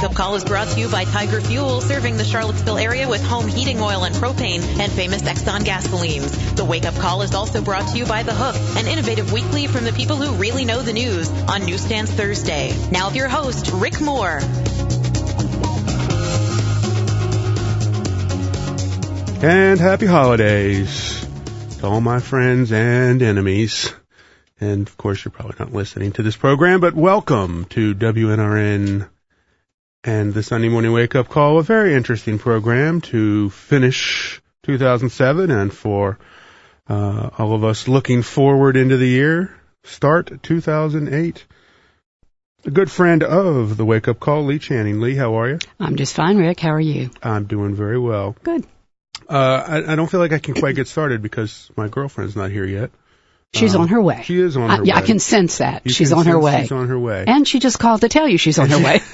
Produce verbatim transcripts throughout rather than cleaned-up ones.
wake-up call is brought to you by Tiger Fuel, serving the Charlottesville area with home heating oil and propane and famous Exxon gasolines. The wake-up call is also brought to you by The Hook, an innovative weekly from the people who really know the news on Newsstands Thursday. Now with your host, Rick Moore. And happy holidays to all my friends and enemies. And, of course, you're probably not listening to this program, but welcome to W N R N and the Sunday Morning Wake-Up Call, a very interesting program to finish two thousand seven and for uh, all of us looking forward into the year, start two thousand eight. A good friend of the Wake-Up Call, Lee Channing. Lee, how are you? I'm just fine, Rick. How are you? I'm doing very well. Good. Uh, I, I don't feel like I can quite get started because my girlfriend's not here yet. She's um, on her way. She is on her I, way. Yeah, I can sense that. You she's on her way. She's on her way. And she just called to tell you she's on her way.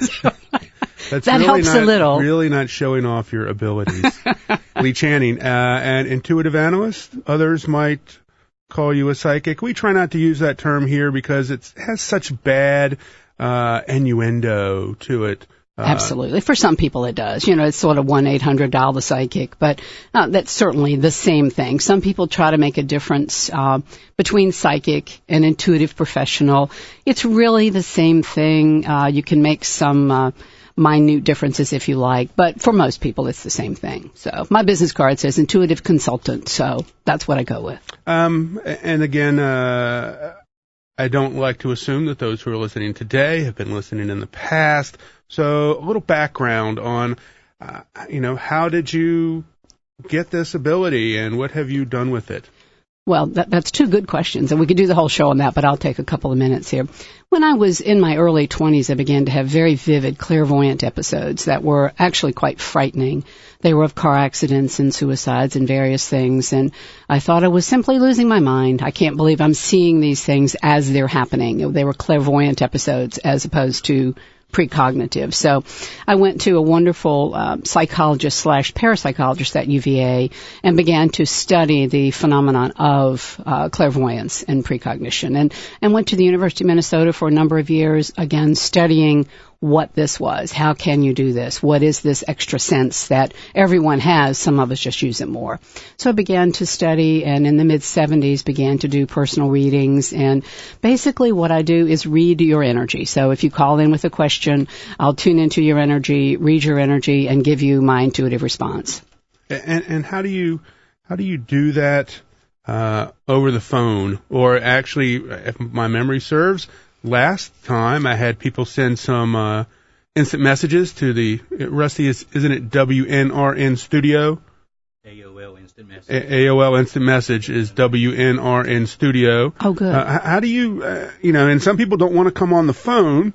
That's that really helps not, a little. Really not showing off your abilities. Lee Channing, uh, an intuitive analyst. Others might call you a psychic. We try not to use that term here because it has such bad uh, innuendo to it. Uh, Absolutely. For some people it does. You know, it's sort of one eight hundred dial the psychic, but uh, that's certainly the same thing. Some people try to make a difference uh, between psychic and intuitive professional. It's really the same thing. Uh, you can make some uh, minute differences if you like, but for most people it's the same thing. So my business card says intuitive consultant, so that's what I go with. Um, and again, uh, I don't like to assume that those who are listening today have been listening in the past. So a little background on, uh, you know, how did you get this ability and what have you done with it? Well, that, that's two good questions, and we could do the whole show on that, but I'll take a couple of minutes here. When I was in my early twenties, I began to have very vivid clairvoyant episodes that were actually quite frightening. They were of car accidents and suicides and various things, and I thought I was simply losing my mind. I can't believe I'm seeing these things as they're happening. They were clairvoyant episodes as opposed to precognitive. So I went to a wonderful uh, psychologist slash parapsychologist at U V A and began to study the phenomenon of uh, clairvoyance and precognition, and, and went to the University of Minnesota for a number of years, again, studying what this was. How can you do this? What is this extra sense that everyone has? Some of us just use it more. So I began to study, and in the mid-seventies began to do personal readings. And basically what I do is read your energy. So if you call in with a question, I'll tune into your energy, read your energy, and give you my intuitive response. And, and how do you how do you do that uh, over the phone? Or actually, if my memory serves, last time I had people send some uh, instant messages to the, Rusty, is, isn't it W N R N Studio? A O L Instant Message. A- AOL Instant Message is W N R N Studio. Oh, good. Uh, how do you, uh, you know, and some people don't want to come on the phone.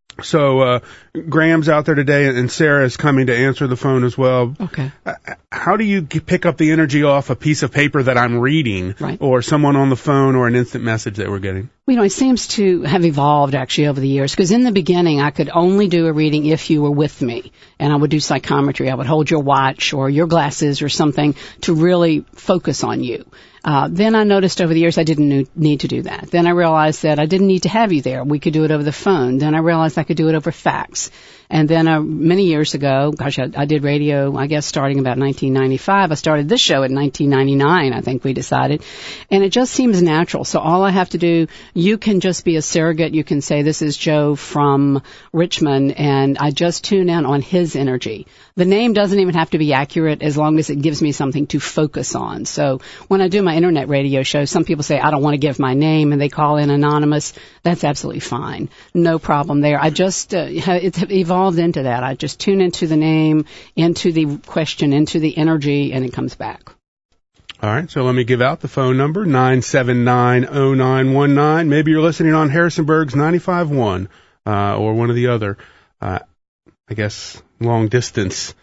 So uh, Graham's out there today, and Sarah is coming to answer the phone as well. Okay. Uh, how do you g- pick up the energy off a piece of paper that I'm reading, right, or someone on the phone, or an instant message that we're getting? Well, you know, it seems to have evolved actually over the years, because in the beginning I could only do a reading if you were with me, and I would do psychometry. I would hold your watch or your glasses or something to really focus on you. Uh, then I noticed over the years I didn't need to do that. Then I realized that I didn't need to have you there. We could do it over the phone. Then I realized I could do it over fax. And then uh, many years ago, gosh, I, I did radio, I guess, starting about nineteen ninety-five. I started this show in nineteen ninety-nine, I think we decided. And it just seems natural. So all I have to do, you can just be a surrogate. You can say, this is Joe from Richmond, and I just tune in on his energy. The name doesn't even have to be accurate as long as it gives me something to focus on. So when I do my internet radio show, some people say, I don't want to give my name, and they call in anonymous. That's absolutely fine. No problem there. I just, uh, it's evolved into that. I just tune into the name, into the question, into the energy, and it comes back. All right, so let me give out the phone number, nine seven nine, oh nine one nine. Maybe you're listening on Harrisonburg's ninety-five point one uh, or one of the other, uh, I guess, long-distance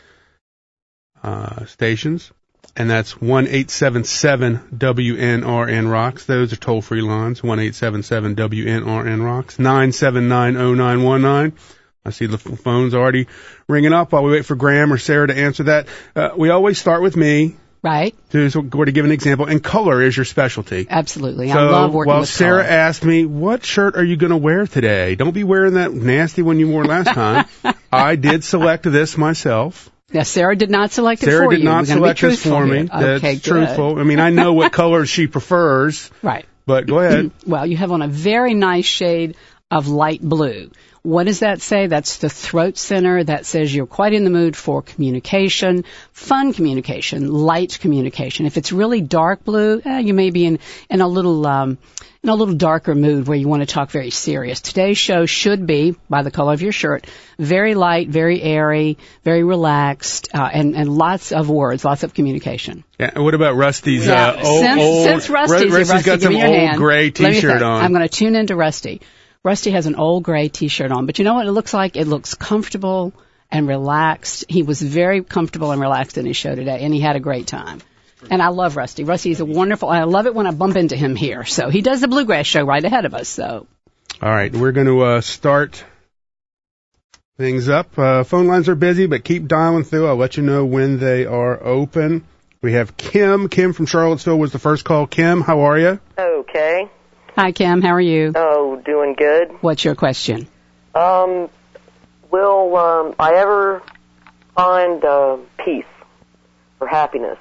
uh, stations. And that's one eight seven seven W N R N Rocks. Those are toll-free lines, one eight seven seven W N R N Rocks, nine seven nine, oh nine one nine. I see the phone's already ringing up while we wait for Graham or Sarah to answer that. Uh, we always start with me. Right. To, so we're to give an example, and color is your specialty. Absolutely. So I love working while with Sarah color. asked me, what shirt are you going to wear today? Don't be wearing that nasty one you wore last time. I did select this myself. Yeah, Sarah did not select it Sarah for did you. not We're gonna be select this truthful for me. here. That's Okay, good. truthful. I mean, I know what colors she prefers. Right. But go ahead. Well, you have on a very nice shade of light blue. What does that say? That's the throat center. That says you're quite in the mood for communication, fun communication, light communication. If it's really dark blue, eh, you may be in, in a little um, in a little darker mood where you want to talk very serious. Today's show should be, by the color of your shirt, very light, very airy, very relaxed, uh, and, and lots of words, lots of communication. Yeah, and what about Rusty's Yeah, uh, old, since, old... since Rusty's, here, Rusty's Rusty, got give some me your old hand. gray Let me T-shirt think. on. I'm going to tune into Rusty. Rusty has an old gray T-shirt on, but you know what it looks like? It looks comfortable and relaxed. He was very comfortable and relaxed in his show today, and he had a great time. And I love Rusty. Rusty is a wonderful, I love it when I bump into him here. So he does the Bluegrass show right ahead of us, so. All right, we're going to uh, start things up. Uh, phone lines are busy, but keep dialing through. I'll let you know when they are open. We have Kim. Kim from Charlottesville was the first call. Kim, how are you? Okay. Hi, Kim. How are you? Oh, doing good. What's your question? Um, will um, I ever find uh, peace or happiness?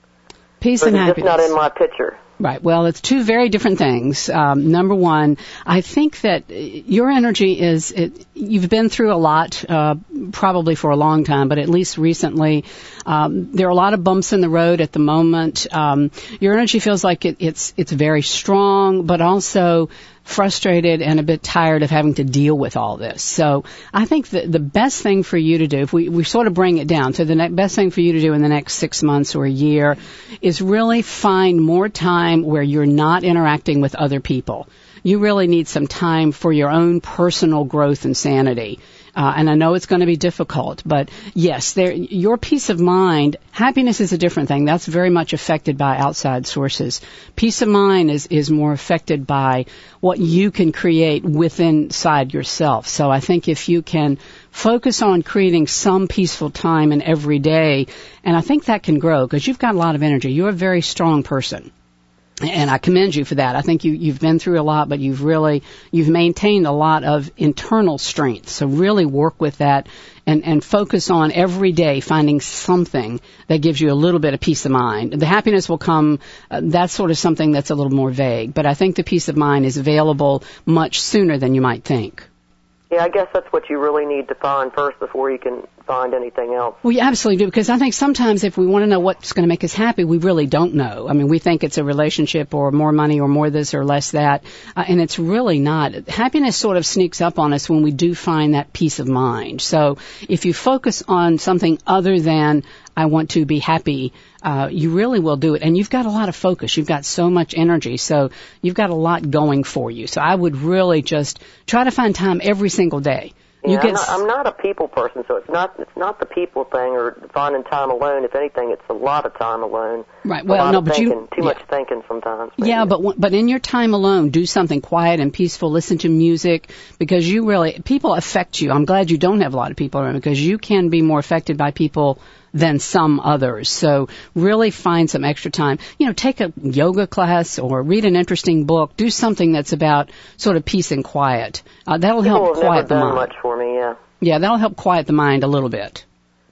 Peace Or and is it happiness. just not in my picture? Right. Well, it's two very different things. Um, number one, I think that your energy is, it, you've been through a lot, uh, probably for a long time, but at least recently. Um, there are a lot of bumps in the road at the moment. Um, your energy feels like it, it's, it's very strong, but also frustrated and a bit tired of having to deal with all this. So I think that the best thing for you to do, if we, we sort of bring it down, so the ne- best thing for you to do in the next six months or a year is really find more time where you're not interacting with other people. You really need some time for your own personal growth and sanity. Uh, and I know it's going to be difficult, but yes, there, your peace of mind, happiness is a different thing. That's very much affected by outside sources. Peace of mind is, is more affected by what you can create within inside yourself. So I think if you can focus on creating some peaceful time in every day, and I think that can grow because you've got a lot of energy. You're a very strong person. And I commend you for that. I think you, you've been through a lot, but you've really, you've maintained a lot of internal strength. So really work with that and, and focus on every day finding something that gives you a little bit of peace of mind. The happiness will come, uh, that's sort of something that's a little more vague. But I think the peace of mind is available much sooner than you might think. Yeah, I guess that's what you really need to find first before you can find anything else. We absolutely do, because I think sometimes if we want to know what's going to make us happy, we really don't know. I mean, we think it's a relationship or more money or more this or less that, uh, and it's really not. Happiness sort of sneaks up on us when we do find that peace of mind. So if you focus on something other than I want to be happy, uh, you really will do it. And you've got a lot of focus. You've got so much energy. So you've got a lot going for you. So I would really just try to find time every single day. You Yeah, get I'm, not, I'm not a people person, so it's not it's not the people thing or finding time alone. If anything, it's a lot of time alone. Right. A Well, lot no, of but thinking, you too yeah. much thinking sometimes. maybe. Yeah, but w- but in your time alone, do something quiet and peaceful. Listen to music, because you really people affect you. I'm glad you don't have a lot of people around, because you can be more affected by people than some others. So really find some extra time. You know, take a yoga class or read an interesting book. Do something that's about sort of peace and quiet. Uh, that'll People help have quiet never the done mind. much for me. Yeah. Yeah, that'll help quiet the mind a little bit.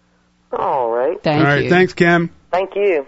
All right. Thank All right, you. thanks, Kim. Thank you.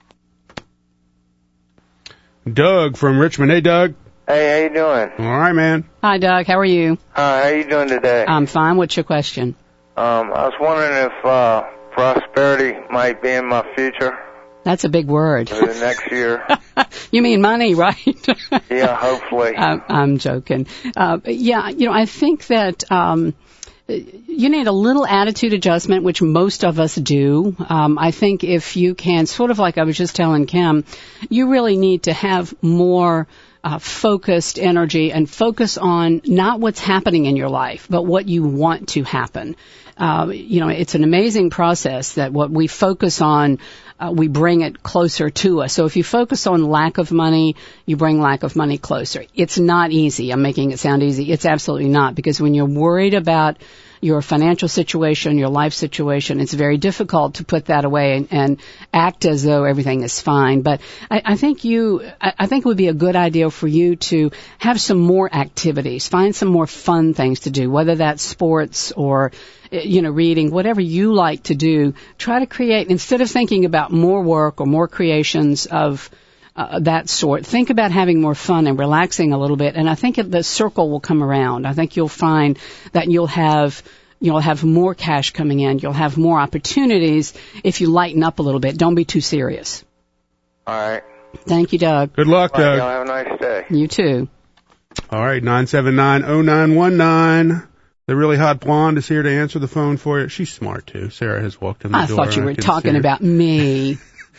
Doug from Richmond. Hey, Doug. Hey, how you doing? All right, man. Hi, Doug. How are you? Hi, how you doing today? I'm fine. What's your question? Um, I was wondering if uh, prosperity might be in my future That's a big word. for the next year. You mean money, right? Yeah, hopefully. I'm, I'm joking. Uh, yeah, you know, I think that um, you need a little attitude adjustment, which most of us do. Um, I think if you can, sort of like I was just telling Kim, you really need to have more uh, focused energy and focus on not what's happening in your life, but what you want to happen. Uh, you know, it's an amazing process that what we focus on, uh, we bring it closer to us. So if you focus on lack of money, you bring lack of money closer. It's not easy. I'm making it sound easy. It's absolutely not, because when you're worried about your financial situation, your life situation. It's very difficult to put that away and, and act as though everything is fine. But I, I think you, I, I think it would be a good idea for you to have some more activities, find some more fun things to do, whether that's sports or, you know, reading, whatever you like to do. Try to create, instead of thinking about more work or more creations of Uh, that sort. Think about having more fun and relaxing a little bit, and I think it, the circle will come around. I think you'll find that you'll have you'll have more cash coming in. You'll have more opportunities if you lighten up a little bit. Don't be too serious. All right. Thank you, Doug. Good luck, All right, Doug. y'all have a nice day. You too. All right, nine seven nine oh nine one nine. The really hot blonde is here to answer the phone for you. She's smart, too. Sarah has walked in the I door. thought you were talking about me.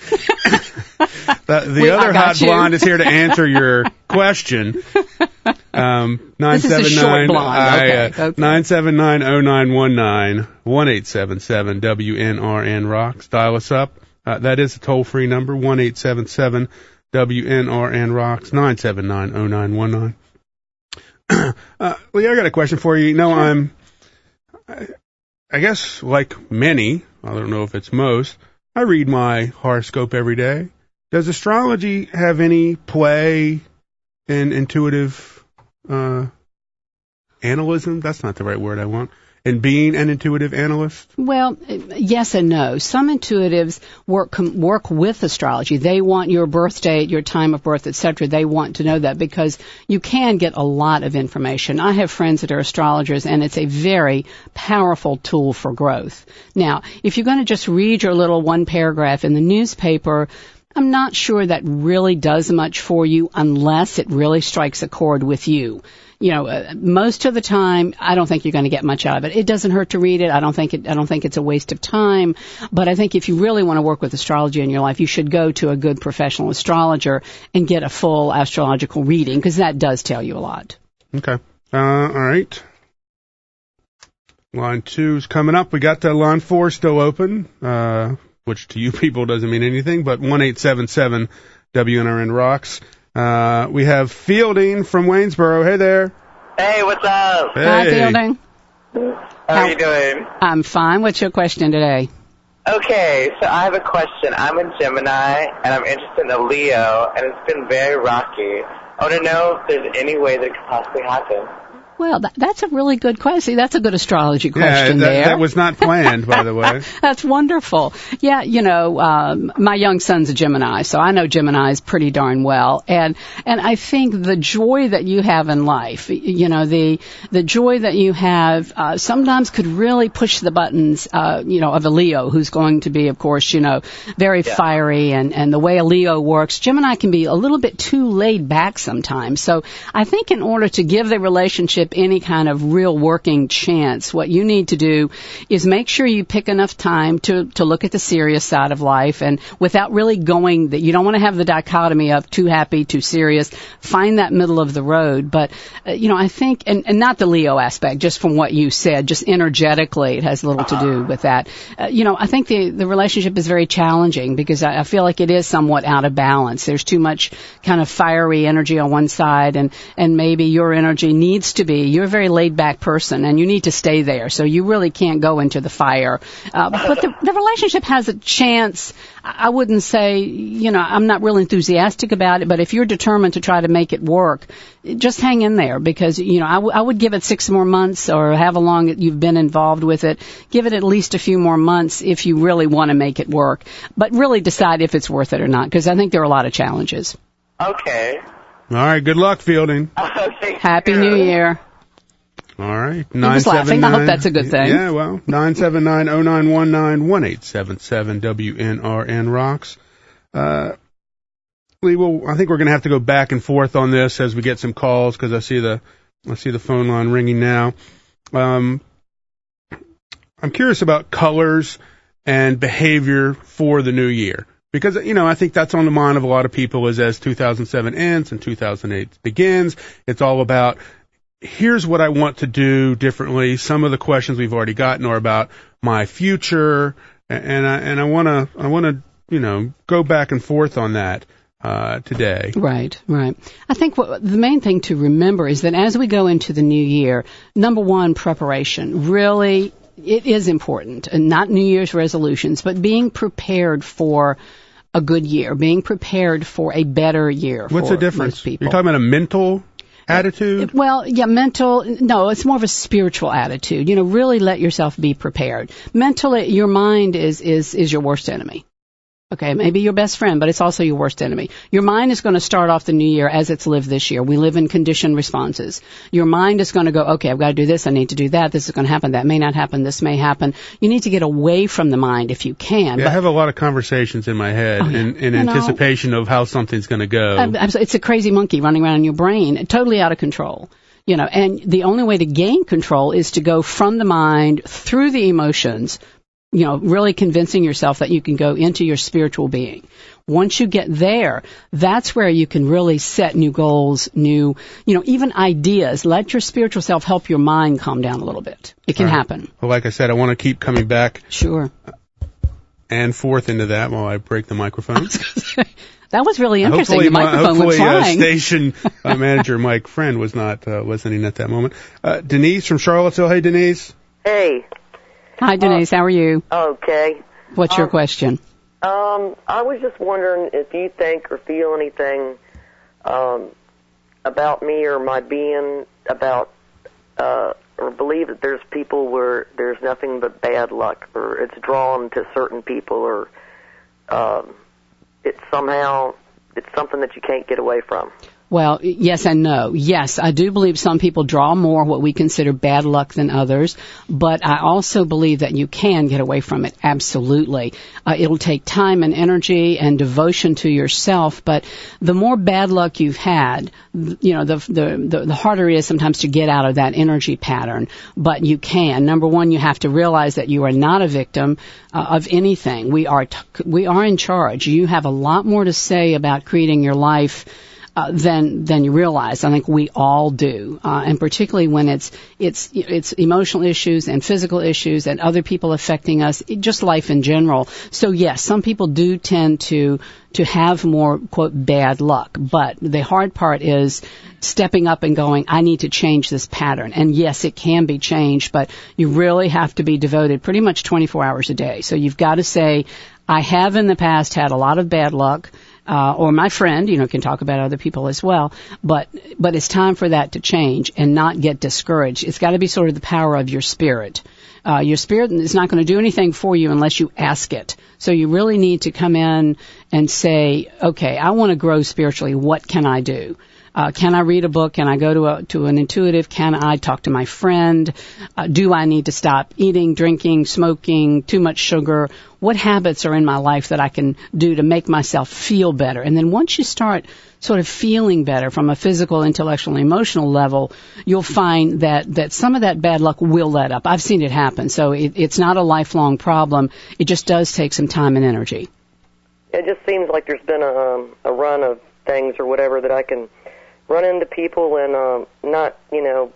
The, the Wait, other hot you. blonde is here to answer your question. Um, nine This is a seven short nine, blonde. I, Okay, uh, okay. nine seven nine oh nine one nine, one eight seven seven W N R N rocks. Dial us up. Uh, that is a toll-free number, one eight seven seven W N R N rocks, nine seven nine oh nine one nine. uh, Lee, I got a question for you. You know, Sure. I'm, I, I guess like many, I don't know if it's most, I read my horoscope every day. Does astrology have any play in intuitive uh, analysis? That's not the right word I want. In being an intuitive analyst? Well, yes and no. Some intuitives work com- work with astrology. They want your birth date, your time of birth, et cetera. They want to know that because you can get a lot of information. I have friends that are astrologers, and it's a very powerful tool for growth. Now, if you're going to just read your little one paragraph in the newspaper, I'm not sure that really does much for you unless it really strikes a chord with you. You know, uh, most of the time, I don't think you're going to get much out of it. It doesn't hurt to read it. I don't think it, I don't think it's a waste of time. But I think if you really want to work with astrology in your life, you should go to a good professional astrologer and get a full astrological reading, because that does tell you a lot. Okay. Uh, all right. Line two is coming up. We got uh, line four still open, uh, which to you people doesn't mean anything, but one eight seven seven W N R N rocks. Uh, we have Fielding from Waynesboro. Hey there. Hey, what's up? Hey. Hi, Fielding. How are you doing? I'm fine. What's your question today? Okay, so I have a question. I'm a Gemini, and I'm interested in a Leo, and it's been very rocky. I want to know if there's any way that it could possibly happen. Well, that, that's a really good question. See, that's a good astrology question yeah, that, there. that was not planned, by the way. That's wonderful. Yeah, you know, um, my young son's a Gemini, so I know Geminis pretty darn well. And and I think the joy that you have in life, you know, the the joy that you have uh, sometimes could really push the buttons, uh, you know, of a Leo who's going to be, of course, you know, very Yeah. fiery. And, and the way a Leo works, Gemini can be a little bit too laid back sometimes. So I think in order to give the relationship any kind of real working chance, what you need to do is make sure you pick enough time to to look at the serious side of life, and without really going that you don't want to have the dichotomy of too happy, too serious. Find that middle of the road. But uh, you know, I think, and, and not the Leo aspect, just from what you said, just energetically, it has little to do with that. Uh, you know, I think the the relationship is very challenging because I, I feel like it is somewhat out of balance. There's too much kind of fiery energy on one side, and and maybe your energy needs to be. You're a very laid-back person, and you need to stay there, so you really can't go into the fire. Uh, but the, the relationship has a chance. I wouldn't say, you know, I'm not real enthusiastic about it, but if you're determined to try to make it work, just hang in there, because, you know, I, w- I would give it six more months or however long you've been involved with it. Give it at least a few more months if you really want to make it work, but really decide if it's worth it or not, because I think there are a lot of challenges. Okay. All right. Good luck, Fielding. Okay. Happy New Year. All right. He was laughing. I hope that's a good thing. Yeah, well, nine seven nine oh nine one nine, one eight seven seven W N R N rocks. Uh, Lee, well, I think we're going to have to go back and forth on this as we get some calls, because I see the I see the phone line ringing now. Um, I'm curious about colors and behavior for the new year, because, you know, I think that's on the mind of a lot of people as as two thousand seven ends and two thousand eight begins. It's all about, here's what I want to do differently. Some of the questions we've already gotten are about my future, and I and I want to I want to you know go back and forth on that. uh, today. Right, right. I think what, the main thing to remember is that as we go into the new year, number one, preparation. Really, it is important, and not New Year's resolutions, but being prepared for a good year, being prepared for a better year. What's for the difference? Most people. You're talking about a mental attitude? Well, yeah, mental, no, it's more of a spiritual attitude. You know, really let yourself be prepared. Mentally, your mind is, is, is your worst enemy. Okay, maybe your best friend, but it's also your worst enemy. Your mind is going to start off the new year as it's lived this year. We live in conditioned responses. Your mind is going to go, okay, I've got to do this, I need to do that, this is going to happen, that may not happen, this may happen. You need to get away from the mind if you can. Yeah, but, I have a lot of conversations in my head oh, yeah. in, in You anticipation know, of how something's going to go. It's a crazy monkey running around in your brain, totally out of control. You know, and the only way to gain control is to go from the mind through the emotions, you know, really convincing yourself that you can go into your spiritual being. Once you get there, that's where you can really set new goals, new, you know, even ideas. Let your spiritual self help your mind calm down a little bit. It can right. happen. Well, like I said, I want to keep coming back. Sure. And forth into that while I break the microphone. That was really interesting. Hopefully, the microphone hopefully, was flying. Uh, station uh, manager Mike Friend was not uh, listening at that moment. Uh, Denise from Charlottesville. Hey, Denise. Hey. Hi, Denise. Uh, how are you? Okay. What's um, your question? Um, I was just wondering if you think or feel anything um, about me or my being, about uh, or believe that there's people where there's nothing but bad luck, or it's drawn to certain people, or um, it's somehow it's something that you can't get away from. Well, yes and no. Yes, I do believe some people draw more what we consider bad luck than others, but I also believe that you can get away from it, absolutely. Uh, it'll take time and energy and devotion to yourself, but the more bad luck you've had, you know, the, the, the, the harder it is sometimes to get out of that energy pattern, but you can. Number one, you have to realize that you are not a victim uh, of anything. We are, t- we are in charge. You have a lot more to say about creating your life Uh, than than you realize. I think we all do, uh, and particularly when it's it's it's emotional issues and physical issues and other people affecting us, it, just life in general. So yes, some people do tend to to have more quote bad luck, but the hard part is stepping up and going, I need to change this pattern. And yes, it can be changed, but you really have to be devoted pretty much twenty-four hours a day. So you've got to say, I have in the past had a lot of bad luck. Uh, or my friend, you know, can talk about other people as well, but, but it's time for that to change and not get discouraged. It's got to be sort of the power of your spirit. Uh, your spirit is not going to do anything for you unless you ask it. So you really need to come in and say, okay, I want to grow spiritually. What can I do? Uh, can I read a book? Can I go to a, to an intuitive? Can I talk to my friend? Uh, do I need to stop eating, drinking, smoking, too much sugar? What habits are in my life that I can do to make myself feel better? And then once you start sort of feeling better from a physical, intellectual, and emotional level, you'll find that, that some of that bad luck will let up. I've seen it happen. So it, it's not a lifelong problem. It just does take some time and energy. It just seems like there's been a, um, a run of things or whatever that I can run into people and um, not, you know,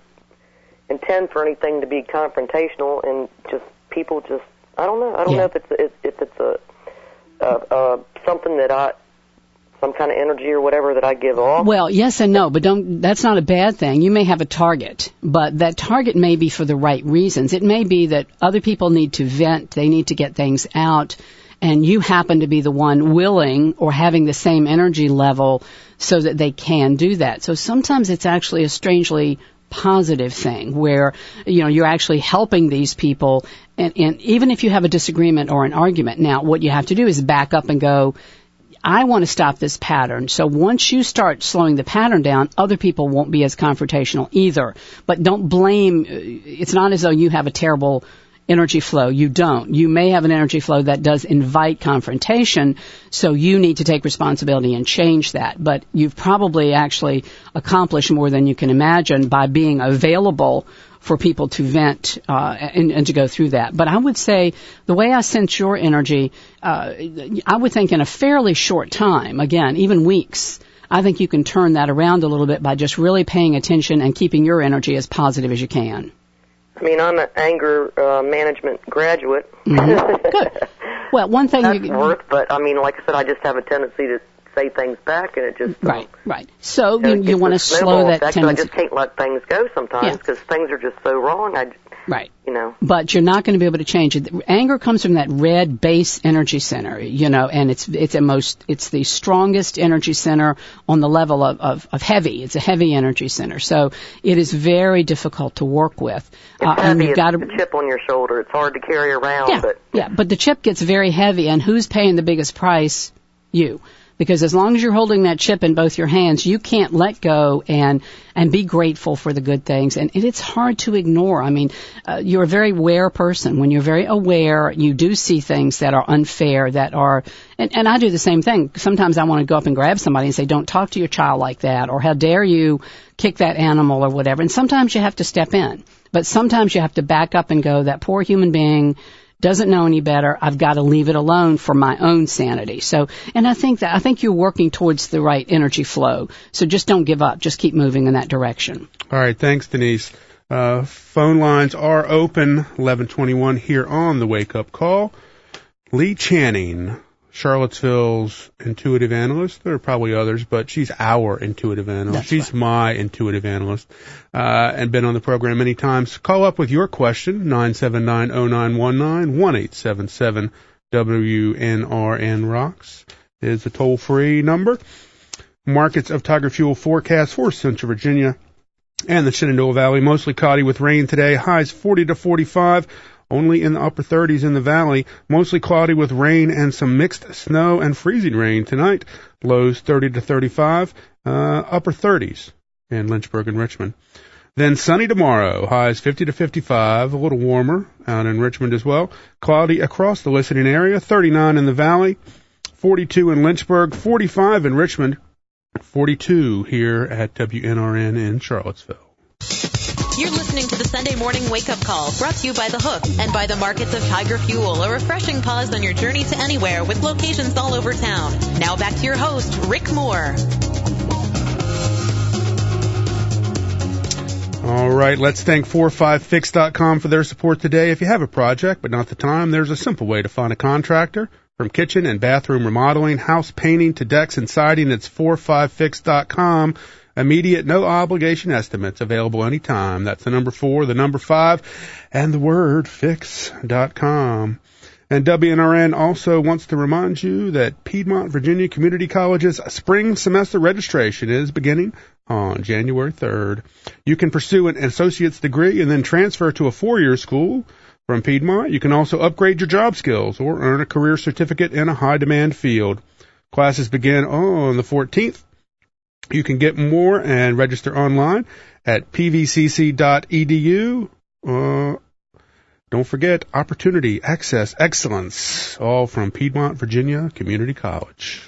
intend for anything to be confrontational, and just people just, I don't know. I don't yeah. know if it's if, if it's a uh, uh, something that I, some kind of energy or whatever that I give off. Well, yes and no, but don't. That's not a bad thing. You may have a target, but that target may be for the right reasons. It may be that other people need to vent, they need to get things out, and you happen to be the one willing or having the same energy level so that they can do that. So sometimes it's actually a strangely positive thing where, you know, you're actually helping these people, and, and even if you have a disagreement or an argument, now what you have to do is back up and go, I want to stop this pattern. So once you start slowing the pattern down, other people won't be as confrontational either. But don't blame, it's not as though you have a terrible energy flow. You don't. You may have an energy flow that does invite confrontation, so you need to take responsibility and change that. But you've probably actually accomplished more than you can imagine by being available for people to vent uh, and, and to go through that. But I would say the way I sense your energy, uh, I would think in a fairly short time, again, even weeks, I think you can turn that around a little bit by just really paying attention and keeping your energy as positive as you can. I mean, I'm an anger uh, management graduate. Mm-hmm. Good. Well, one thing That's you worth, but I mean, like I said, I just have a tendency to say things back, and it just right, um, right. So you, know, you, you want to slow that effect, tendency. I just can't let things go sometimes because yeah. things are just so wrong. I, right. You know. But you're not going to be able to change it. Anger comes from that red base energy center, you know, and it's it's a most it's the strongest energy center on the level of, of, of heavy. It's a heavy energy center, so it is very difficult to work with. It's uh, heavy. And you've it's got to, the chip on your shoulder. It's hard to carry around. Yeah, but yeah, but the chip gets very heavy, and who's paying the biggest price? You. Because as long as you're holding that chip in both your hands, you can't let go and and be grateful for the good things. And, and it's hard to ignore. I mean, uh, you're a very aware person. When you're very aware, you do see things that are unfair, that are, and, and I do the same thing. Sometimes I want to go up and grab somebody and say, don't talk to your child like that, or how dare you kick that animal or whatever. And sometimes you have to step in. But sometimes you have to back up and go, that poor human being doesn't know any better. I've got to leave it alone for my own sanity. So, and I think that, I think you're working towards the right energy flow. So just don't give up. Just keep moving in that direction. All right. Thanks, Denise. Uh, phone lines are open, eleven twenty-one here on the Wake Up Call. Lee Channing, Charlottesville's intuitive analyst. There are probably others, but she's our intuitive analyst. That's she's right. my intuitive analyst, uh, and been on the program many times. Call up with your question, nine seven nine, oh nine one nine, one eight seven seven, W N R N Rocks is the toll-free number. Markets of Tiger Fuel forecast for Central Virginia and the Shenandoah Valley. Mostly cloudy with rain today. Highs forty to forty-five. Only in the upper thirties in the valley. Mostly cloudy with rain and some mixed snow and freezing rain tonight. Lows thirty to thirty-five, uh, upper thirties in Lynchburg and Richmond. Then sunny tomorrow. Highs fifty to fifty-five, a little warmer out in Richmond as well. Cloudy across the listening area. thirty-nine in the valley, forty-two in Lynchburg, forty-five in Richmond, forty-two here at W N R N in Charlottesville. You're listening to the Sunday Morning Wake Up Call, brought to you by The Hook and by the Markets of Tiger Fuel, a refreshing pause on your journey to anywhere with locations all over town. Now back to your host, Rick Moore. All right, let's thank four five fix dot com for their support today. If you have a project but not the time, there's a simple way to find a contractor. From kitchen and bathroom remodeling, house painting to decks and siding, it's four five fix dot com. Immediate, no obligation estimates available anytime. That's the number four, the number five, and the word fix dot com. And W N R N also wants to remind you that Piedmont Virginia Community College's spring semester registration is beginning on January third. You can pursue an associate's degree and then transfer to a four-year school from Piedmont. You can also upgrade your job skills or earn a career certificate in a high-demand field. Classes begin on the fourteenth. You can get more and register online at p v c c dot e d u. Uh, don't forget opportunity, access, excellence, all from Piedmont Virginia Community College.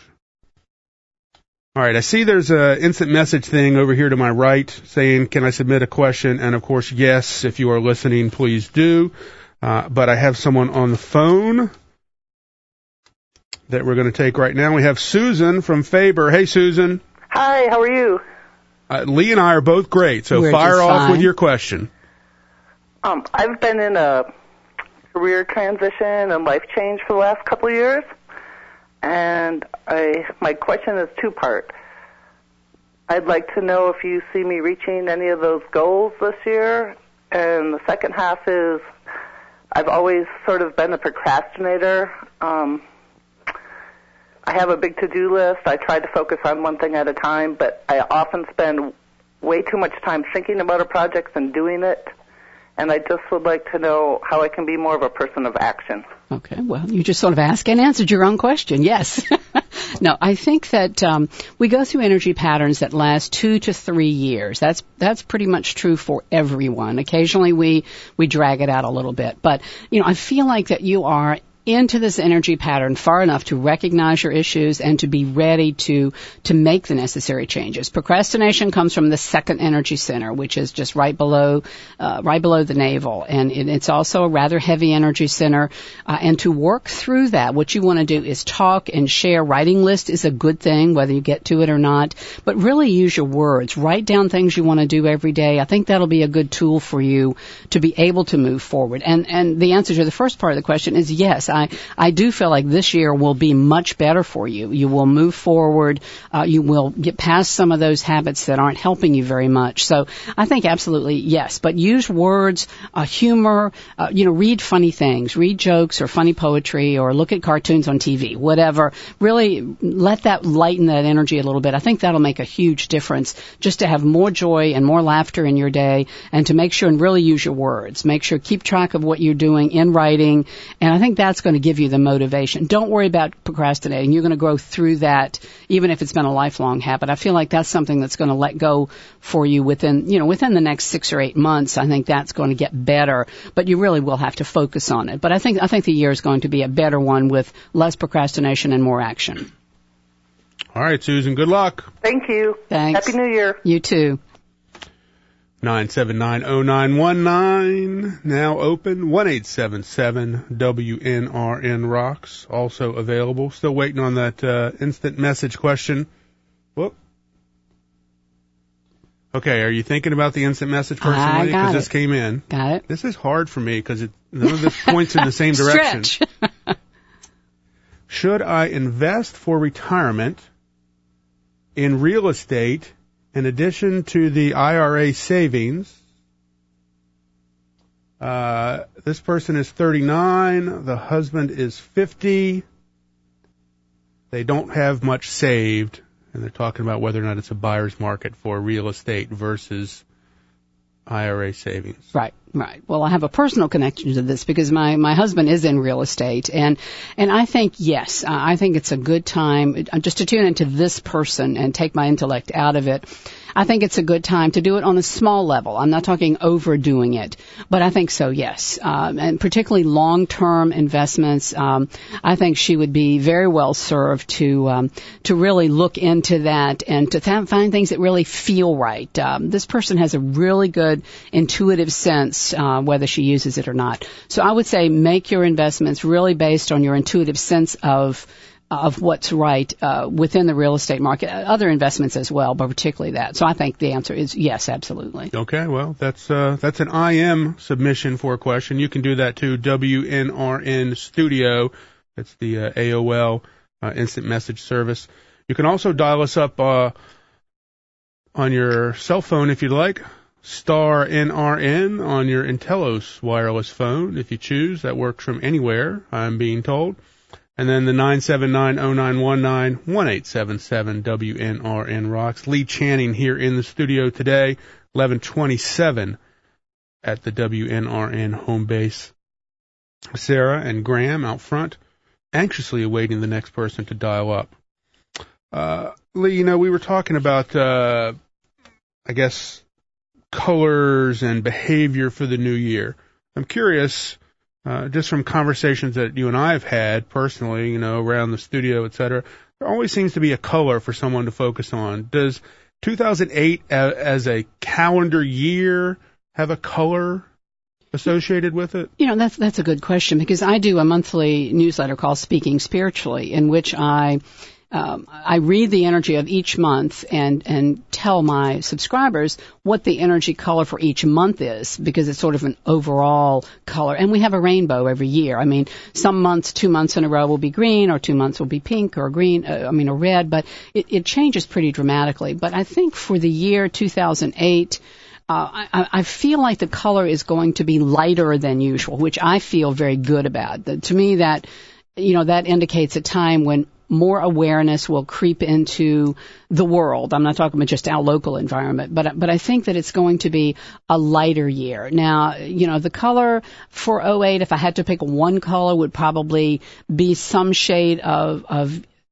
All right, I see there's a instant message thing over here to my right saying, can I submit a question? And, of course, yes, if you are listening, please do. Uh, but I have someone on the phone that we're going to take right now. We have Susan from Faber. Hey, Susan. Hi, how are you? Uh, Lee and I are both great, so We're fire off fine. with your question. Um, I've been in a career transition and life change for the last couple of years, and I my question is two-part. I'd like to know if you see me reaching any of those goals this year, and the second half is I've always sort of been a procrastinator. Um, I have a big to-do list. I try to focus on one thing at a time, but I often spend way too much time thinking about a project than doing it. And I just would like to know how I can be more of a person of action. Okay, well, you just sort of asked and answered your own question. Yes. No, I think that um, we go through energy patterns that last two to three years. That's that's pretty much true for everyone. Occasionally we we drag it out a little bit, but you know, I feel like that you are into this energy pattern far enough to recognize your issues and to be ready to to make the necessary changes. Procrastination comes from the second energy center, which is just right below uh, right below the navel, and it, it's also a rather heavy energy center. Uh, and to work through that, what you want to do is talk and share. Writing list is a good thing, whether you get to it or not, but really use your words. Write down things you want to do every day. I think that'll be a good tool for you to be able to move forward. And and the answer to the first part of the question is yes. I, I do feel like this year will be much better for you. You will move forward. Uh, you will get past some of those habits that aren't helping you very much. So I think absolutely yes, but use words, uh, humor, uh, you know, read funny things, read jokes or funny poetry or look at cartoons on T V, whatever. Really let that lighten that energy a little bit. I think that'll make a huge difference just to have more joy and more laughter in your day and to make sure and really use your words. Make sure, keep track of what you're doing in writing, and I think that's going to give you the motivation. Don't worry about procrastinating. You're going to go through that even if it's been a lifelong habit. I feel like that's something that's going to let go for you within, you know, within the next six or eight months. I think that's going to get better, but you really will have to focus on it. But I think, I think the year is going to be a better one with less procrastination and more action. All right, Susan, good luck. Thank you. Thanks. Happy New Year. You too. nine seven nine oh nine one nine, now open, one eight seven seven W N R N Rocks, also available. Still waiting on that uh, instant message question. Whoop. Okay, are you thinking about the instant message personally? Because this came in. Got it. This is hard for me because none of this points in the same direction. Stretch. Should I invest for retirement in real estate in addition to the I R A savings? Uh, this person is thirty-nine. The husband is fifty. They don't have much saved, and they're talking about whether or not it's a buyer's market for real estate versus I R A savings. Right, right. Well, I have a personal connection to this because my, my husband is in real estate, and and I think, yes, I think it's a good time just to tune into this person and take my intellect out of it. I think it's a good time to do it on a small level. I'm not talking overdoing it, but I think so, yes. Um, and particularly long-term investments, um, I think she would be very well served to um, to really look into that and to th- find things that really feel right. Um, this person has a really good intuitive sense, uh, whether she uses it or not. So I would say make your investments really based on your intuitive sense of of what's right uh, within the real estate market, other investments as well, but particularly that. So I think the answer is yes, absolutely. Okay, well, that's uh, that's an I M submission for a question. You can do that too, W N R N Studio. That's the uh, A O L uh, instant message service. You can also dial us up uh, on your cell phone if you'd like, star N R N on your Intellos wireless phone if you choose. That works from anywhere, I'm being told. And then the nine seven nine oh nine one nine, one eight seven seven W N R N Rocks. Lee Channing here in the studio today, eleven twenty-seven at the W N R N home base. Sarah and Graham out front, anxiously awaiting the next person to dial up. Uh, Lee, you know, we were talking about, uh, I guess, colors and behavior for the new year. I'm curious, Uh, just from conversations that you and I have had personally, you know, around the studio, et cetera, there always seems to be a color for someone to focus on. Does two thousand eight uh, as a calendar year have a color associated with it? You know, that's that's a good question because I do a monthly newsletter called Speaking Spiritually, in which I Um, I read the energy of each month and, and tell my subscribers what the energy color for each month is because it's sort of an overall color. And we have a rainbow every year. I mean, some months, two months in a row will be green or two months will be pink or green, uh, I mean, or red, but it, it changes pretty dramatically. But I think for the year two thousand eight, Uh, I, I feel like the color is going to be lighter than usual, which I feel very good about. The, to me, that, you know, that indicates a time when more awareness will creep into the world. I'm not talking about just our local environment, but but I think that it's going to be a lighter year. Now, you know, the color for oh eight, if I had to pick one color, would probably be some shade of of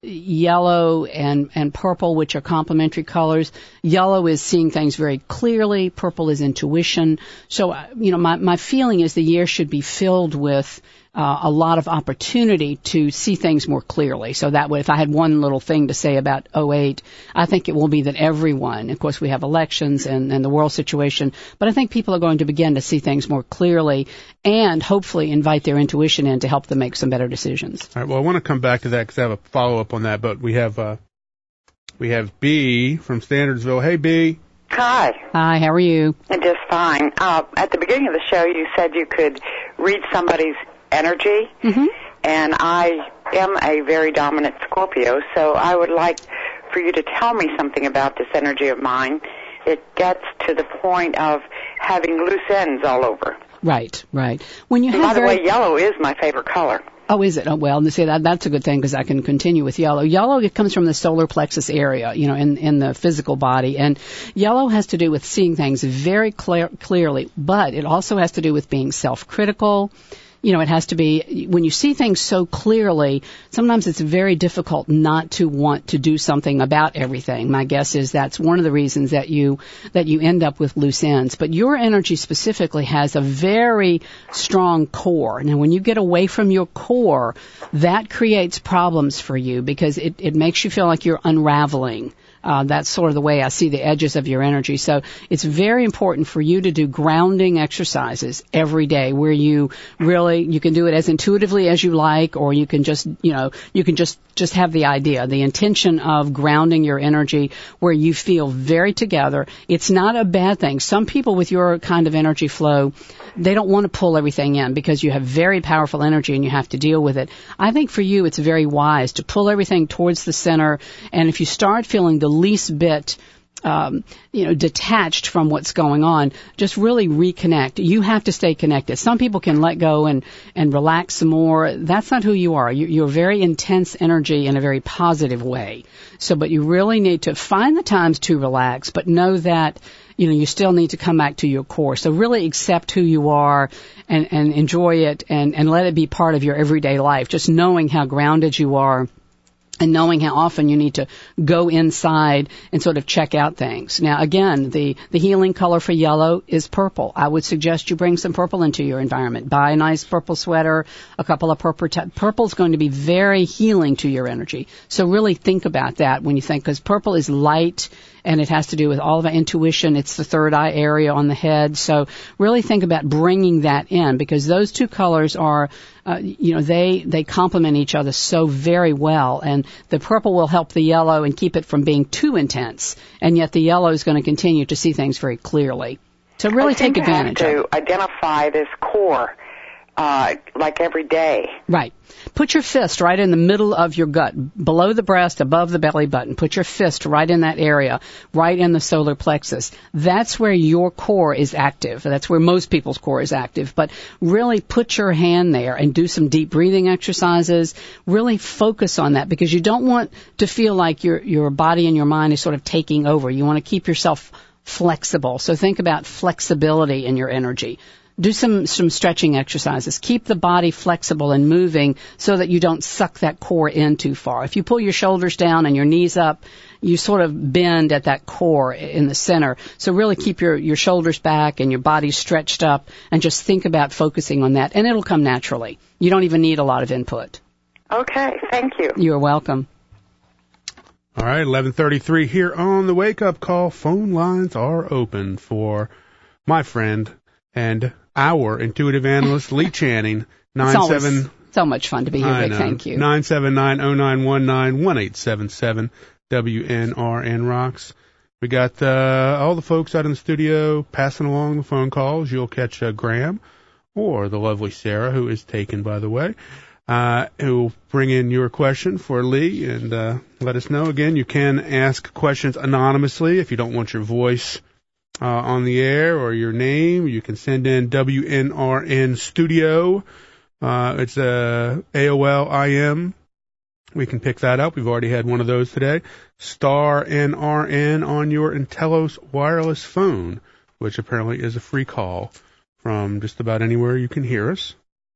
yellow and, and purple, which are complementary colors. Yellow is seeing things very clearly. Purple is intuition. So, you know, my, my feeling is the year should be filled with uh, a lot of opportunity to see things more clearly. So that way, if I had one little thing to say about oh eight, I think it will be that everyone, of course, we have elections and, and the world situation, but I think people are going to begin to see things more clearly and hopefully invite their intuition in to help them make some better decisions. All right. Well, I want to come back to that because I have a follow-up on that, but we have uh, we have B from Standardsville. Hey, B. Hi. Hi, how are you? Just fine. Uh, at the beginning of the show, you said you could read somebody's energy, mm-hmm. and I am a very dominant Scorpio, so I would like for you to tell me something about this energy of mine. It gets to the point of having loose ends all over. Right, right. When you and have by the very... way, yellow is my favorite color. Oh, is it? Oh, well, see, that, that's a good thing because I can continue with yellow. Yellow, it comes from the solar plexus area, you know, in, in the physical body. And yellow has to do with seeing things very clear, clearly, but it also has to do with being self-critical. You know, it has to be, when you see things so clearly, sometimes it's very difficult not to want to do something about everything. My guess is that's one of the reasons that you, that you end up with loose ends. But your energy specifically has a very strong core. Now, when you get away from your core, that creates problems for you because it, it makes you feel like you're unraveling. Uh, that's sort of the way I see the edges of your energy. So it's very important for you to do grounding exercises every day where you really, you can do it as intuitively as you like, or you can just, you know, you can just, just have the idea, the intention of grounding your energy where you feel very together. It's not a bad thing. Some people with your kind of energy flow, they don't want to pull everything in because you have very powerful energy and you have to deal with it. I think for you it's very wise to pull everything towards the center, and if you start feeling the least bit um, you know, detached from what's going on, just really reconnect. You have to stay connected. Some people can let go and, and relax some more. That's not who you are. You, you're very intense energy in a very positive way. So, but you really need to find the times to relax, but know that, you know, you still need to come back to your core. So really accept who you are and, and enjoy it and, and let it be part of your everyday life. Just knowing how grounded you are and knowing how often you need to go inside and sort of check out things. Now, again, the, the healing color for yellow is purple. I would suggest you bring some purple into your environment. Buy a nice purple sweater, a couple of purple. T- purple is going to be very healing to your energy. So really think about that when you think, because purple is light and it has to do with all of our intuition. It's the third eye area on the head. So really think about bringing that in, because those two colors are, uh, you know, they, they complement each other so very well. And the purple will help the yellow and keep it from being too intense. And yet the yellow is going to continue to see things very clearly. So really take advantage of it. I have to identify this core, uh, like every day. Right. Put your fist right in the middle of your gut, below the breast, above the belly button. Put your fist right in that area, right in the solar plexus. That's where your core is active. That's where most people's core is active. But really put your hand there and do some deep breathing exercises. Really focus on that, because you don't want to feel like your your body and your mind is sort of taking over. You want to keep yourself flexible. So think about flexibility in your energy. Do some, some stretching exercises. Keep the body flexible and moving so that you don't suck that core in too far. If you pull your shoulders down and your knees up, you sort of bend at that core in the center. So really keep your, your shoulders back and your body stretched up, and just think about focusing on that. And it'll come naturally. You don't even need a lot of input. Okay, thank you. You're welcome. All right, eleven thirty-three here on the Wake Up Call. Phone lines are open for my friend and our intuitive analyst, Lee Channing. Nine it's always seven, so much fun to be here, I Vic. know. Thank you. nine seven nine, oh nine one nine, one eight seven seven W N R N rocks. We got uh, all the folks out in the studio passing along the phone calls. You'll catch uh, Graham or the lovely Sarah, who is taken, by the way, uh, who will bring in your question for Lee and uh, let us know. Again, you can ask questions anonymously if you don't want your voice Uh, on the air or your name. You can send in W N R N Studio. Uh, it's a A O L I M. We can pick that up. We've already had one of those today. Star N R N on your Intellos wireless phone, which apparently is a free call from just about anywhere you can hear us.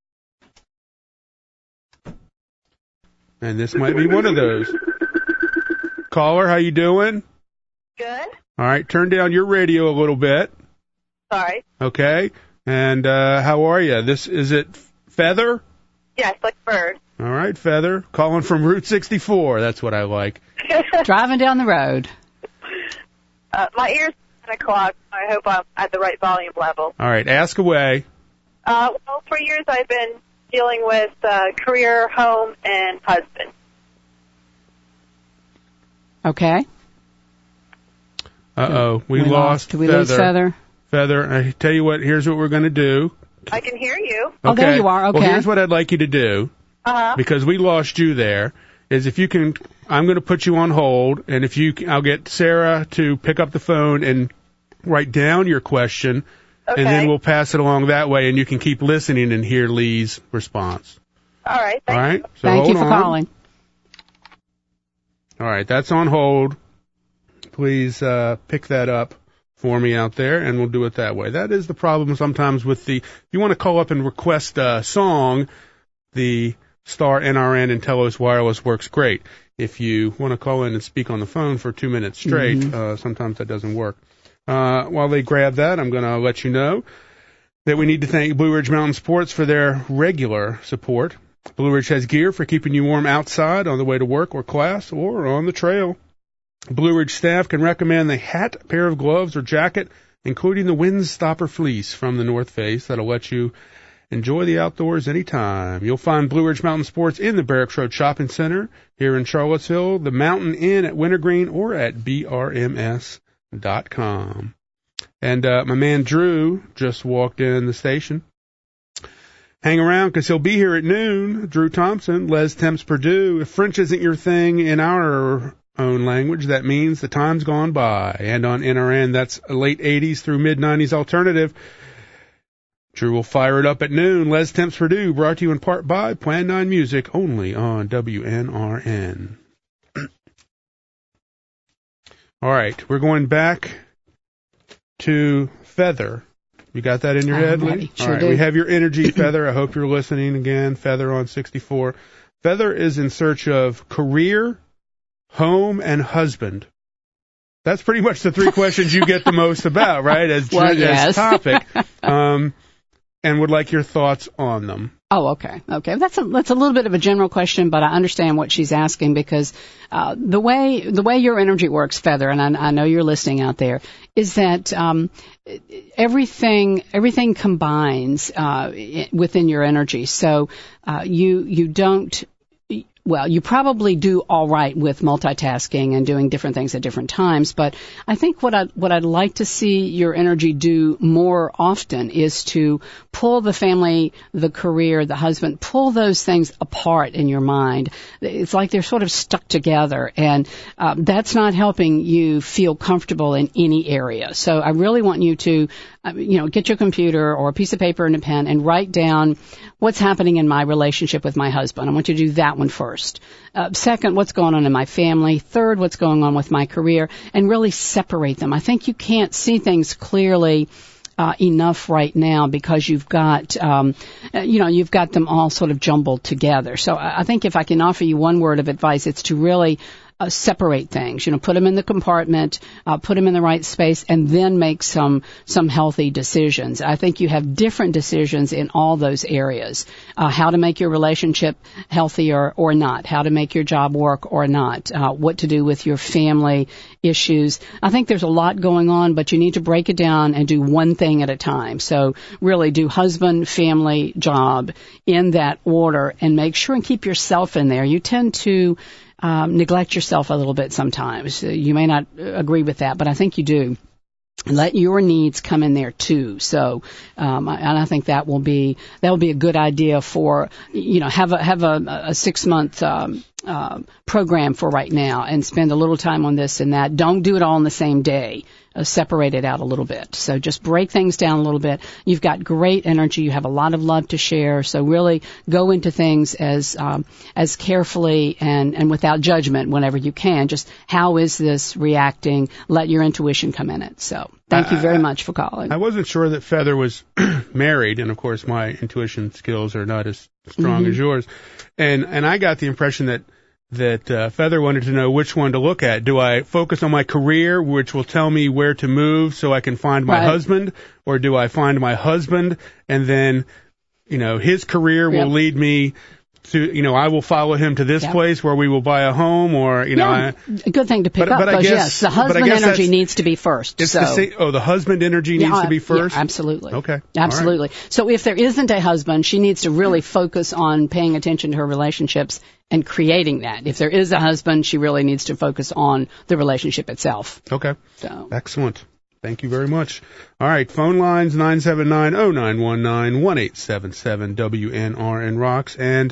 And this might be one of those. Caller, how you doing? Good. All right, turn down your radio a little bit. Sorry. Okay. And uh, how are you? This is it Feather? Yes, like bird. All right, Feather. Calling from Route sixty-four. That's what I like. Driving down the road. Uh, my ears are clogged. I hope I'm at the right volume level. All right, ask away. Uh, well, for years I've been dealing with uh, career, home, and husband. Okay. Uh-oh, we, we lost, lost. Did we Feather. lose Feather? Feather, I tell you what, here's what we're going to do. I can hear you. Oh, Okay. there you are. Okay. Well, here's what I'd like you to do. Uh-huh. because we lost you there, is if you can, I'm going to put you on hold, and if you, I'll get Sarah to pick up the phone and write down your question, Okay. and then we'll pass it along that way, and you can keep listening and hear Lee's response. All right. All Thank right? you. So Thank hold you for on. calling. All right, that's on hold. Please uh, pick that up for me out there, and we'll do it that way. That is the problem sometimes with the, if you want to call up and request a song, the Star N R N and Telos Wireless works great. If you want to call in and speak on the phone for two minutes straight, Mm-hmm. uh, sometimes that doesn't work. Uh, while they grab that, I'm going to let you know that we need to thank Blue Ridge Mountain Sports for their regular support. Blue Ridge has gear for keeping you warm outside on the way to work or class or on the trail. Blue Ridge staff can recommend the hat, pair of gloves, or jacket, including the Windstopper fleece from the North Face that'll let you enjoy the outdoors anytime. You'll find Blue Ridge Mountain Sports in the Barracks Road Shopping Center here in Charlottesville, the Mountain Inn at Wintergreen, or at B R M S dot com. And uh, my man Drew just walked in the station. Hang around because he'll be here at noon. Drew Thompson, Les Temps Purdue. If French isn't your thing in our own language, that means the time's gone by. And on N R N, that's late eighties through mid nineties alternative. Drew will fire it up at noon. Les Temps Purdue, brought to you in part by Plan nine Music, only on W N R N. All right, we're going back to Feather. You got that in your I'm head, ready. Lee? Sure All right, do. we have your energy, Feather. I hope you're listening again. Feather on sixty-four. Feather is in search of career, home, and husband. That's pretty much the three questions you get the most about, right? As, Well, as yes. topic. Um, and would like your thoughts on them. Oh, okay, okay. That's a that's a little bit of a general question, but I understand what she's asking because uh, the way the way your energy works, Feather, and I, I know you're listening out there, is that um, everything everything combines uh, within your energy. So uh, you you don't. Well, you probably do all right with multitasking and doing different things at different times, but I think what I what I'd like to see your energy do more often is to pull the family, the career, the husband, pull those things apart in your mind. It's like they're sort of stuck together, and uh, that's not helping you feel comfortable in any area. So I really want you to, uh, you know, get your computer or a piece of paper and a pen and write down what's happening in my relationship with my husband. I want you to do that one first. Uh, second, what's going on in my family. Third, what's going on with my career, and really separate them. I think you can't see things clearly uh, enough right now because you've got, um, you know, you've got them all sort of jumbled together. So I think if I can offer you one word of advice, it's to really Uh, separate things, you know, put them in the compartment, uh, put them in the right space, and then make some some healthy decisions. I think you have different decisions in all those areas. Uh, how to make your relationship healthier or not, how to make your job work or not, uh, what to do with your family issues. I think there's a lot going on, but you need to break it down and do one thing at a time. So really do husband, family, job in that order, and make sure and keep yourself in there. You tend to Um, neglect yourself a little bit sometimes. You may not agree with that, but I think you do. Let your needs come in there too. So, um, and I think that will be that will be a good idea for, you know, have a have a, a six month um, uh, program for right now and spend a little time on this and that. Don't do it all in the same day. Uh, separate it out a little bit. So just break things down a little bit. You've got great energy. You have a lot of love to share. So really go into things as um, as carefully and, and without judgment whenever you can. Just how is this reacting? Let your intuition come in it. So thank you very much for calling. I wasn't sure that Feather was married, and of course my intuition skills are not as strong Mm-hmm. as yours. And and I got the impression that that uh, Feather wanted to know which one to look at. Do I focus on my career, which will tell me where to move so I can find my Right. husband, or do I find my husband and then, you know, his career Yep. will lead me to, you know, I will follow him to this Yep. place where we will buy a home, or, you know, Yeah, I, a good thing to pick But- up but I because, guess- yes, the but I husband guess energy that's- needs to be first. it's so. the same, oh, the husband energy Yeah, needs to uh, be first? Yeah, absolutely. Okay. All right. Absolutely. So if there isn't a husband, she needs to really focus on paying attention to her relationships and creating that. If there is a husband, she really needs to focus on the relationship itself. Okay. So Excellent. Thank you very much. All right, phone lines nine seven nine, oh nine one nine, one eight seven seven W N R N rocks, and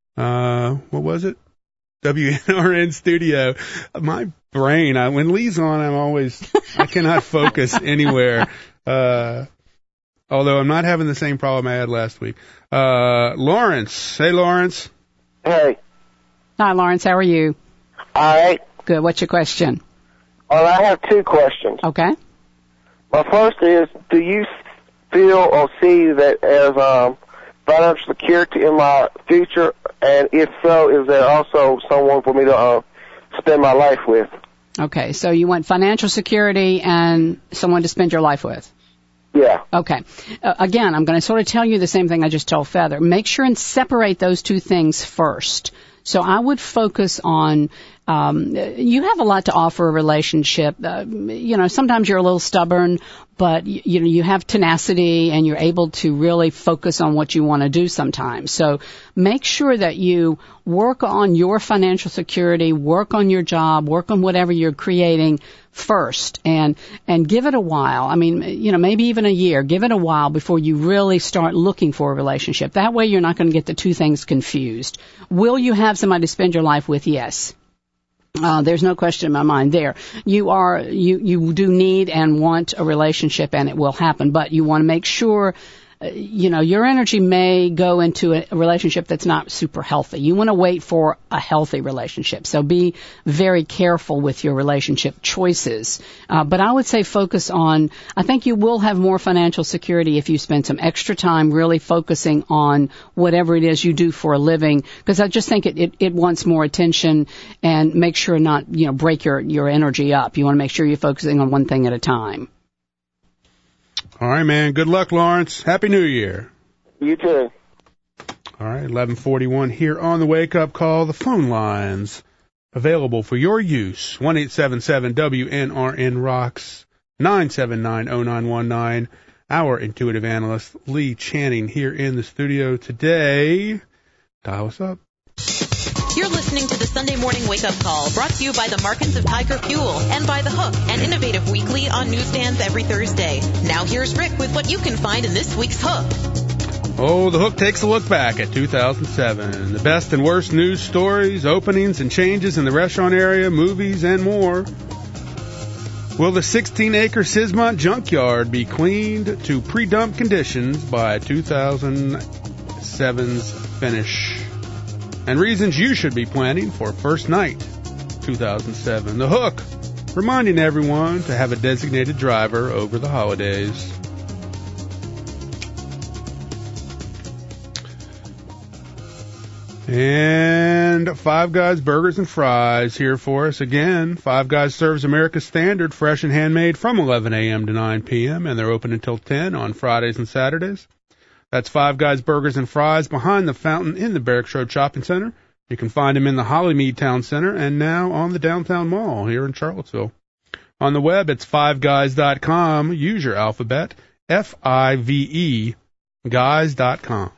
Uh, what was it? W N R N studio. My brain, I, when Lee's on, I'm always, I cannot focus anywhere. Uh, although I'm not having the same problem I had last week. Uh, Lawrence. Hey, Lawrence. Hey. Hi, Lawrence. How are you? All right. Good. What's your question? Well, I have two questions. Okay. My first is, do you feel or see that as um, financial security in my future? And if so, is there also someone for me to uh, spend my life with? Okay. So you want financial security and someone to spend your life with? Yeah. Okay. Uh, again, I'm going to sort of tell you the same thing I just told Feather. Make sure and separate those two things first. So I would focus on, um, you have a lot to offer a relationship. Uh, you know, sometimes you're a little stubborn, but, you, you know, you have tenacity and you're able to really focus on what you want to do sometimes. So make sure that you work on your financial security, work on your job, work on whatever you're creating first, and and give it a while. I mean, you know, maybe even a year. Give it a while before you really start looking for a relationship. That way you're not going to get the two things confused. Will you have somebody to spend your life with? Yes. Uh, there's no question in my mind there. You are, you, you do need and want a relationship, and it will happen, but you want to make sure, uh, you know, your energy may go into a, a relationship that's not super healthy. You want to wait for a healthy relationship. So be very careful with your relationship choices. Uh, but I would say focus on, I think you will have more financial security if you spend some extra time really focusing on whatever it is you do for a living, because I just think it, it, it wants more attention, and make sure not, you know, break your, your energy up. You want to make sure you're focusing on one thing at a time. All right, man. Good luck, Lawrence. Happy New Year. You too. All right, eleven forty-one here on the Wake Up Call. The phone lines available for your use. one eight seven seven W N R N rocks, nine seven nine oh nine one nine. Our intuitive analyst, Lee Channing, here in the studio today. Dial us up. You're listening to the Sunday Morning Wake Up Call, brought to you by the Markins of Tiger Fuel and by The Hook, an innovative weekly on newsstands every Thursday. Now here's Rick with what you can find in this week's Hook. Oh, The Hook takes a look back at two thousand seven. The best and worst news stories, openings and changes in the restaurant area, movies, and more. Will the sixteen-acre Sismont junkyard be cleaned to pre-dump conditions by two thousand seven's finish? And reasons you should be planning for first night two thousand seven. The Hook, reminding everyone to have a designated driver over the holidays. And Five Guys Burgers and Fries here for us again. Five Guys serves America's standard, fresh and handmade from eleven a.m. to nine p.m., and they're open until ten on Fridays and Saturdays. That's Five Guys Burgers and Fries behind the fountain in the Barracks Road Shopping Center. You can find them in the Hollymead Town Center and now on the Downtown Mall here in Charlottesville. On the web, it's five guys dot com. Use your alphabet, F I V E, guys dot com.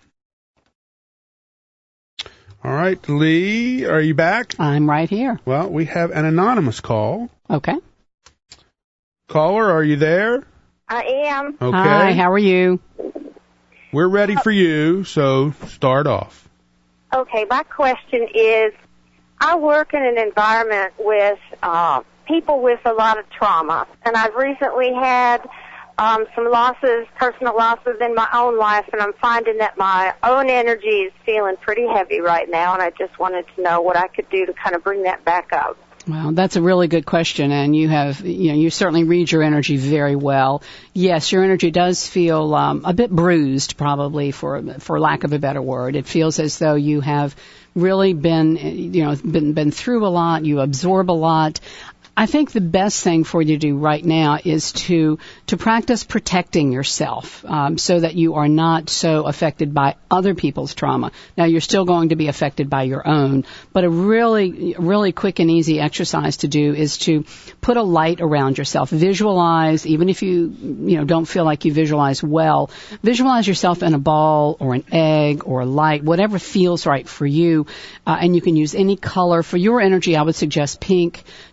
All right, Lee, are you back? I'm right here. Well, we have an anonymous call. Okay. Caller, are you there? I am. Okay. Hi, how are you? We're ready for you, so start off. Okay, my question is, I work in an environment with uh, people with a lot of trauma, and I've recently had um, some losses, personal losses in my own life, and I'm finding that my own energy is feeling pretty heavy right now, and I just wanted to know what I could do to kind of bring that back up. Well, that's a really good question, and you have, you know, you certainly read your energy very well. Yes, your energy does feel um, a bit bruised, probably, for for lack of a better word. It feels as though you have really been, you know, been been through a lot. You absorb a lot. I think the best thing for you to do right now is to to practice protecting yourself, um, so that you are not so affected by other people's trauma. Now, you're still going to be affected by your own, but a really, really quick and easy exercise to do is to put a light around yourself. Visualize, even if you, you know, don't feel like you visualize well, visualize yourself in a ball or an egg or a light, whatever feels right for you, uh, and you can use any color. For your energy, I would suggest pink. Just, just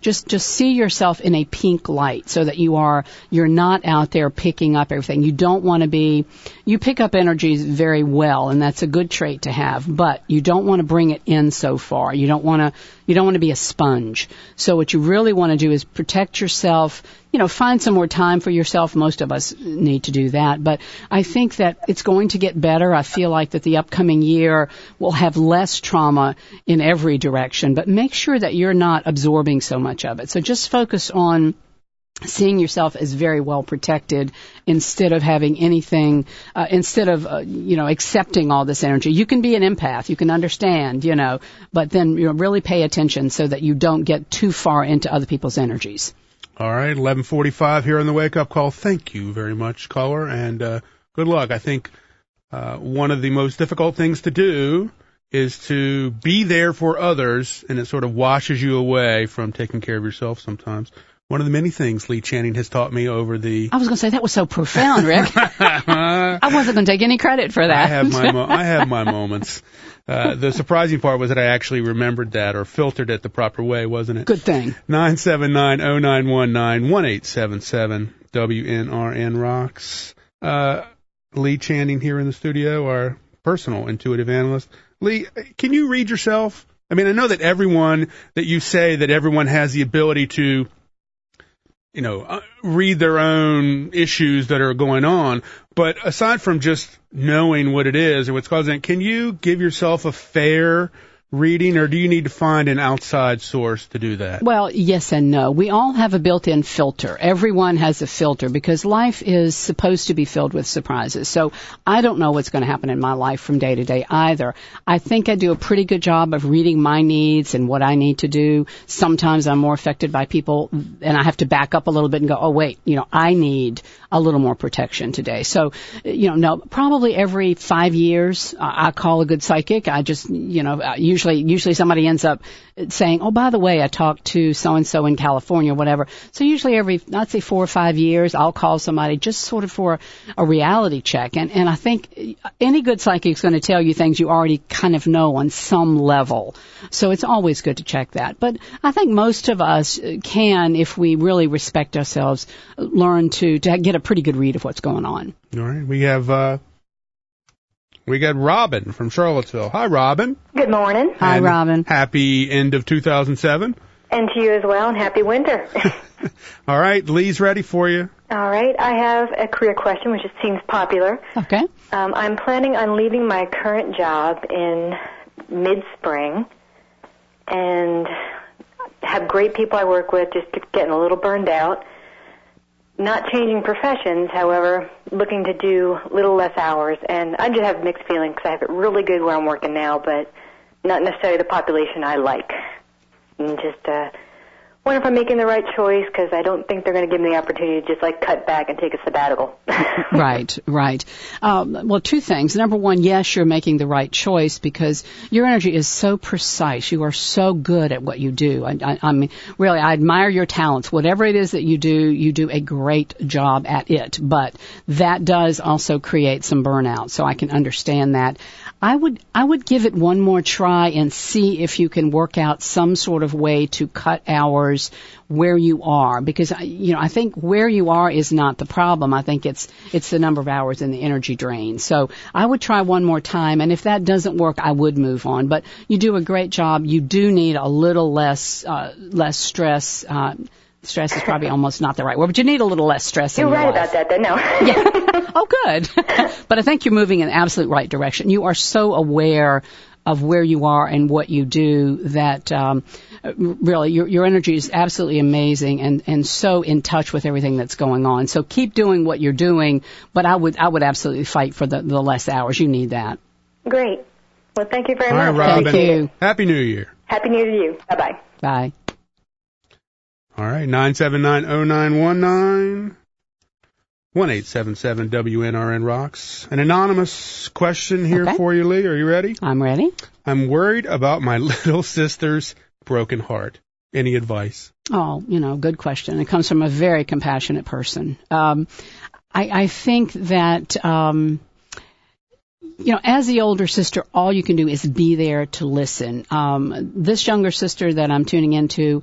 see yourself in a pink light so that you are, you're not out there picking up everything. You don't want to be, you pick up energies very well, and that's a good trait to have, but you don't want to bring it in so far. You don't want to, you don't want to be a sponge. So what you really want to do is protect yourself, you know, find some more time for yourself. Most of us need to do that. But I think that it's going to get better. I feel like that the upcoming year will have less trauma in every direction. But make sure that you're not absorbing so much of it. So just focus on seeing yourself as very well protected instead of having anything, uh, instead of, uh, you know, accepting all this energy. You can be an empath. You can understand, you know, but then, you know, really pay attention so that you don't get too far into other people's energies. All right, eleven forty-five here on the Wake Up Call. Thank you very much, caller, and uh, good luck. I think uh, one of the most difficult things to do is to be there for others, and it sort of washes you away from taking care of yourself sometimes. One of the many things Lee Channing has taught me over the... I was going to say, that was so profound, Rick. I wasn't going to take any credit for that. I have my, mo- I have my moments. Uh, the surprising part was that I actually remembered that or filtered it the proper way, wasn't it? Good thing. nine seven nine, oh nine one nine, one eight seven seven, W N R N Rocks. Uh, Lee Channing here in the studio, our personal intuitive analyst. Lee, can you read yourself? I mean, I know that everyone, that you say that everyone has the ability to, you know, uh, read their own issues that are going on. But aside from just knowing what it is or what's causing it, can you give yourself a fair reading, or do you need to find an outside source to do that? Well, yes and no. We all have a built-in filter. Everyone has a filter because life is supposed to be filled with surprises. So I don't know what's going to happen in my life from day to day either. I think I do a pretty good job of reading my needs and what I need to do. Sometimes I'm more affected by people, and I have to back up a little bit and go, oh, wait, you know, I need a little more protection today. So, you know, no, probably every five years uh, I call a good psychic. I just, you know, usually Usually, usually somebody ends up saying, oh, by the way, I talked to so-and-so in California, whatever. So usually every, I'd say four or five years, I'll call somebody just sort of for a reality check. And, and I think any good psychic is going to tell you things you already kind of know on some level. So it's always good to check that. But I think most of us can, if we really respect ourselves, learn to, to get a pretty good read of what's going on. All right. We have... uh We got Robin from Charlottesville. Hi, Robin. Good morning. Hi, and Robin. Happy end of two thousand seven. And to you as well, and happy winter. All right, Lee's ready for you. All right, I have a career question, which seems popular. Okay. Um, I'm planning on leaving my current job in mid-spring, and have great people I work with, just getting a little burned out. Not changing professions, however, looking to do a little less hours. And I just have mixed feelings because I have it really good where I'm working now, but not necessarily the population I like. And just uh, wonder if I'm making the right choice because I don't think they're going to give me the opportunity to just like cut back and take a sabbatical. Right, right. Um, well, two things. Number one, yes, you're making the right choice because your energy is so precise. You are so good at what you do. I, I, I mean, really, I admire your talents. Whatever it is that you do, you do a great job at it. But that does also create some burnout, so I can understand that. I would, I would give it one more try and see if you can work out some sort of way to cut hours where you are, because, you know, I think where you are is not the problem. I think it's it's the number of hours and the energy drain. So I would try one more time, and if that doesn't work, I would move on. But you do a great job. You do need a little less uh, less stress. Uh, stress is probably almost not the right word, but you need a little less stress in You're your right life. about that, then. No. Yeah. Oh, good. But I think you're moving in the absolute right direction. You are so aware of where you are and what you do that um, really your your energy is absolutely amazing and, and so in touch with everything that's going on. So keep doing what you're doing, but I would I would absolutely fight for the, the less hours. You need that. Great. Well, thank you very All much. right, Robin. Thank you. Happy New Year. Happy New Year to you. Bye-bye. Bye. All right, nine seven nine, oh nine one nine, one eight seven seven, W N R N Rocks. An anonymous question here Okay. for you, Lee. Are you ready? I'm ready. I'm worried about my little sister's broken heart. Any advice? Oh, you know, good question. It comes from a very compassionate person. Um, I, I think that, um, you know, as the older sister, all you can do is be there to listen. Um, this younger sister that I'm tuning into,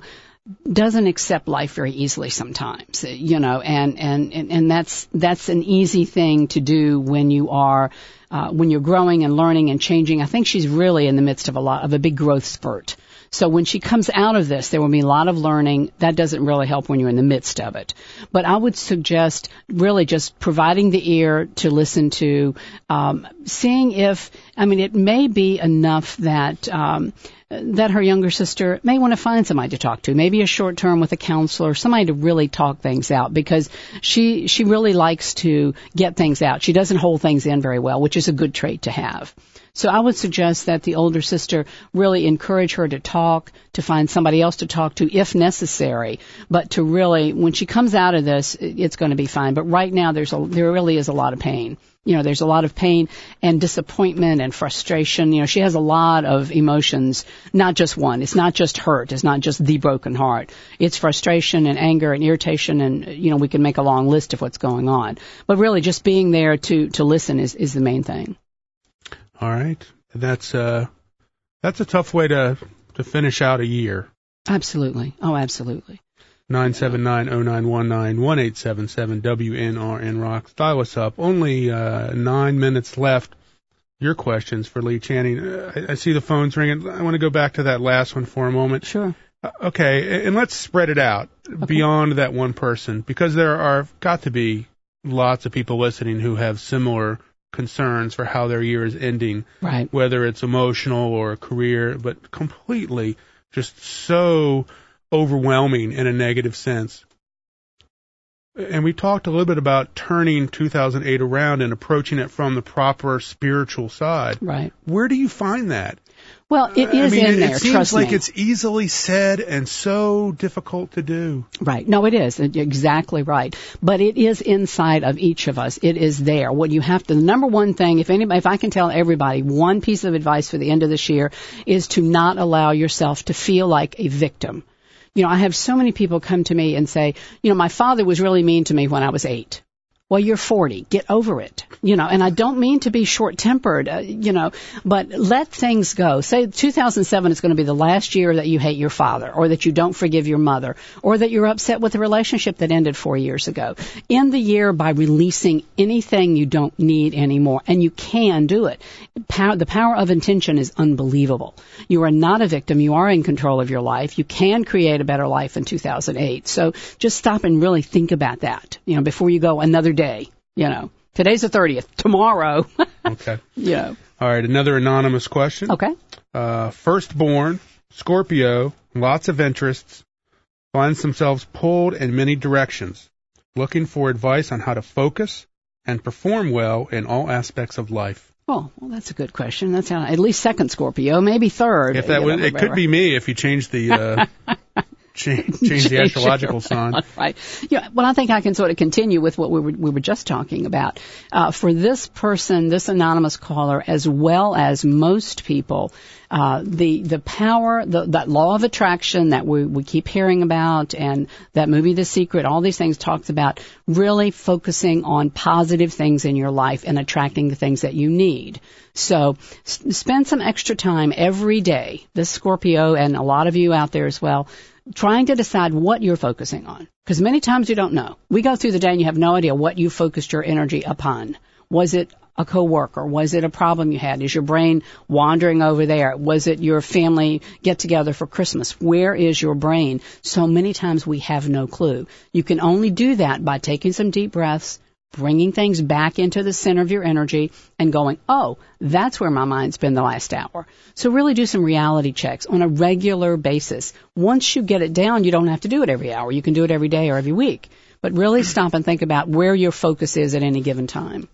doesn't accept life very easily sometimes, you know, and, and, and, and that's, that's an easy thing to do when you are, uh, when you're growing and learning and changing. I think she's really in the midst of a lot of a big growth spurt. So when she comes out of this, there will be a lot of learning. That doesn't really help when you're in the midst of it. But I would suggest really just providing the ear to listen to, um, seeing if, I mean, it may be enough that, um, that her younger sister may want to find somebody to talk to, maybe a short term with a counselor, somebody to really talk things out, because she, she really likes to get things out. She doesn't hold things in very well, which is a good trait to have. So I would suggest that the older sister really encourage her to talk, to find somebody else to talk to if necessary, but to really, when she comes out of this, it's going to be fine. But right now there's a, there really is a lot of pain. You know, there's a lot of pain and disappointment and frustration. You know, she has a lot of emotions, not just one. It's not just hurt. It's not just the broken heart. It's frustration and anger and irritation, and, you know, we can make a long list of what's going on. But really just being there to, to listen is, is the main thing. All right. That's uh that's a tough way to to finish out a year. Absolutely. Oh, absolutely. nine seven nine, oh nine one nine, one eight seven seven W N R N Rocks. Dial us up. Only uh nine minutes left. Your questions for Lee Channing. Uh, I, I see the phones ringing. I want to go back to that last one for a moment. Sure. Uh, okay, and let's spread it out okay. beyond that one person, because there are got to be lots of people listening who have similar concerns for how their year is ending, right? Whether it's emotional or a career, but completely just so overwhelming in a negative sense. And we talked a little bit about turning two thousand eight around and approaching it from the proper spiritual side. Right. Where do you find that? Well, it is I mean, in it, there, it seems trust like me. It's easily said and so difficult to do. Right. No, it is. You're exactly right. But it is inside of each of us. It is there. What you have to, the number one thing, if anybody, if I can tell everybody one piece of advice for the end of this year, is to not allow yourself to feel like a victim. You know, I have so many people come to me and say, you know, my father was really mean to me when I was eight. Well, you're forty. Get over it. You know, and I don't mean to be short-tempered, uh, you know, but let things go. Say two thousand seven is going to be the last year that you hate your father, or that you don't forgive your mother, or that you're upset with the relationship that ended four years ago. End the year by releasing anything you don't need anymore, and you can do it. Power, the power of intention is unbelievable. You are not a victim. You are in control of your life. You can create a better life in two thousand eight. So just stop and really think about that, you know, before you go another day, you know. Today's the thirtieth. Tomorrow. Okay. Yeah. All right. Another anonymous question. Okay. Uh, firstborn, Scorpio, lots of interests, finds themselves pulled in many directions, looking for advice on how to focus and perform well in all aspects of life. Oh, well, that's a good question. That's how, at least second Scorpio, maybe third. If that was, it could be me if you changed the. Uh, Change, change the astrological sign. Right. Yeah. Well, I think I can sort of continue with what we were, we were just talking about. Uh, for this person, this anonymous caller, as well as most people, uh, the, the power, the, that law of attraction that we, we keep hearing about, and that movie, The Secret, all these things talks about really focusing on positive things in your life and attracting the things that you need. So s- spend some extra time every day, this Scorpio and a lot of you out there as well, trying to decide what you're focusing on. Because many times you don't know. We go through the day and you have no idea what you focused your energy upon. Was it a coworker? Was it a problem you had? Is your brain wandering over there? Was it your family get together for Christmas? Where is your brain? So many times we have no clue. You can only do that by taking some deep breaths, bringing things back into the center of your energy and going, oh, that's where my mind's been the last hour. So really do some reality checks on a regular basis. Once you get it down, you don't have to do it every hour. You can do it every day or every week. But really stop and think about where your focus is at any given time.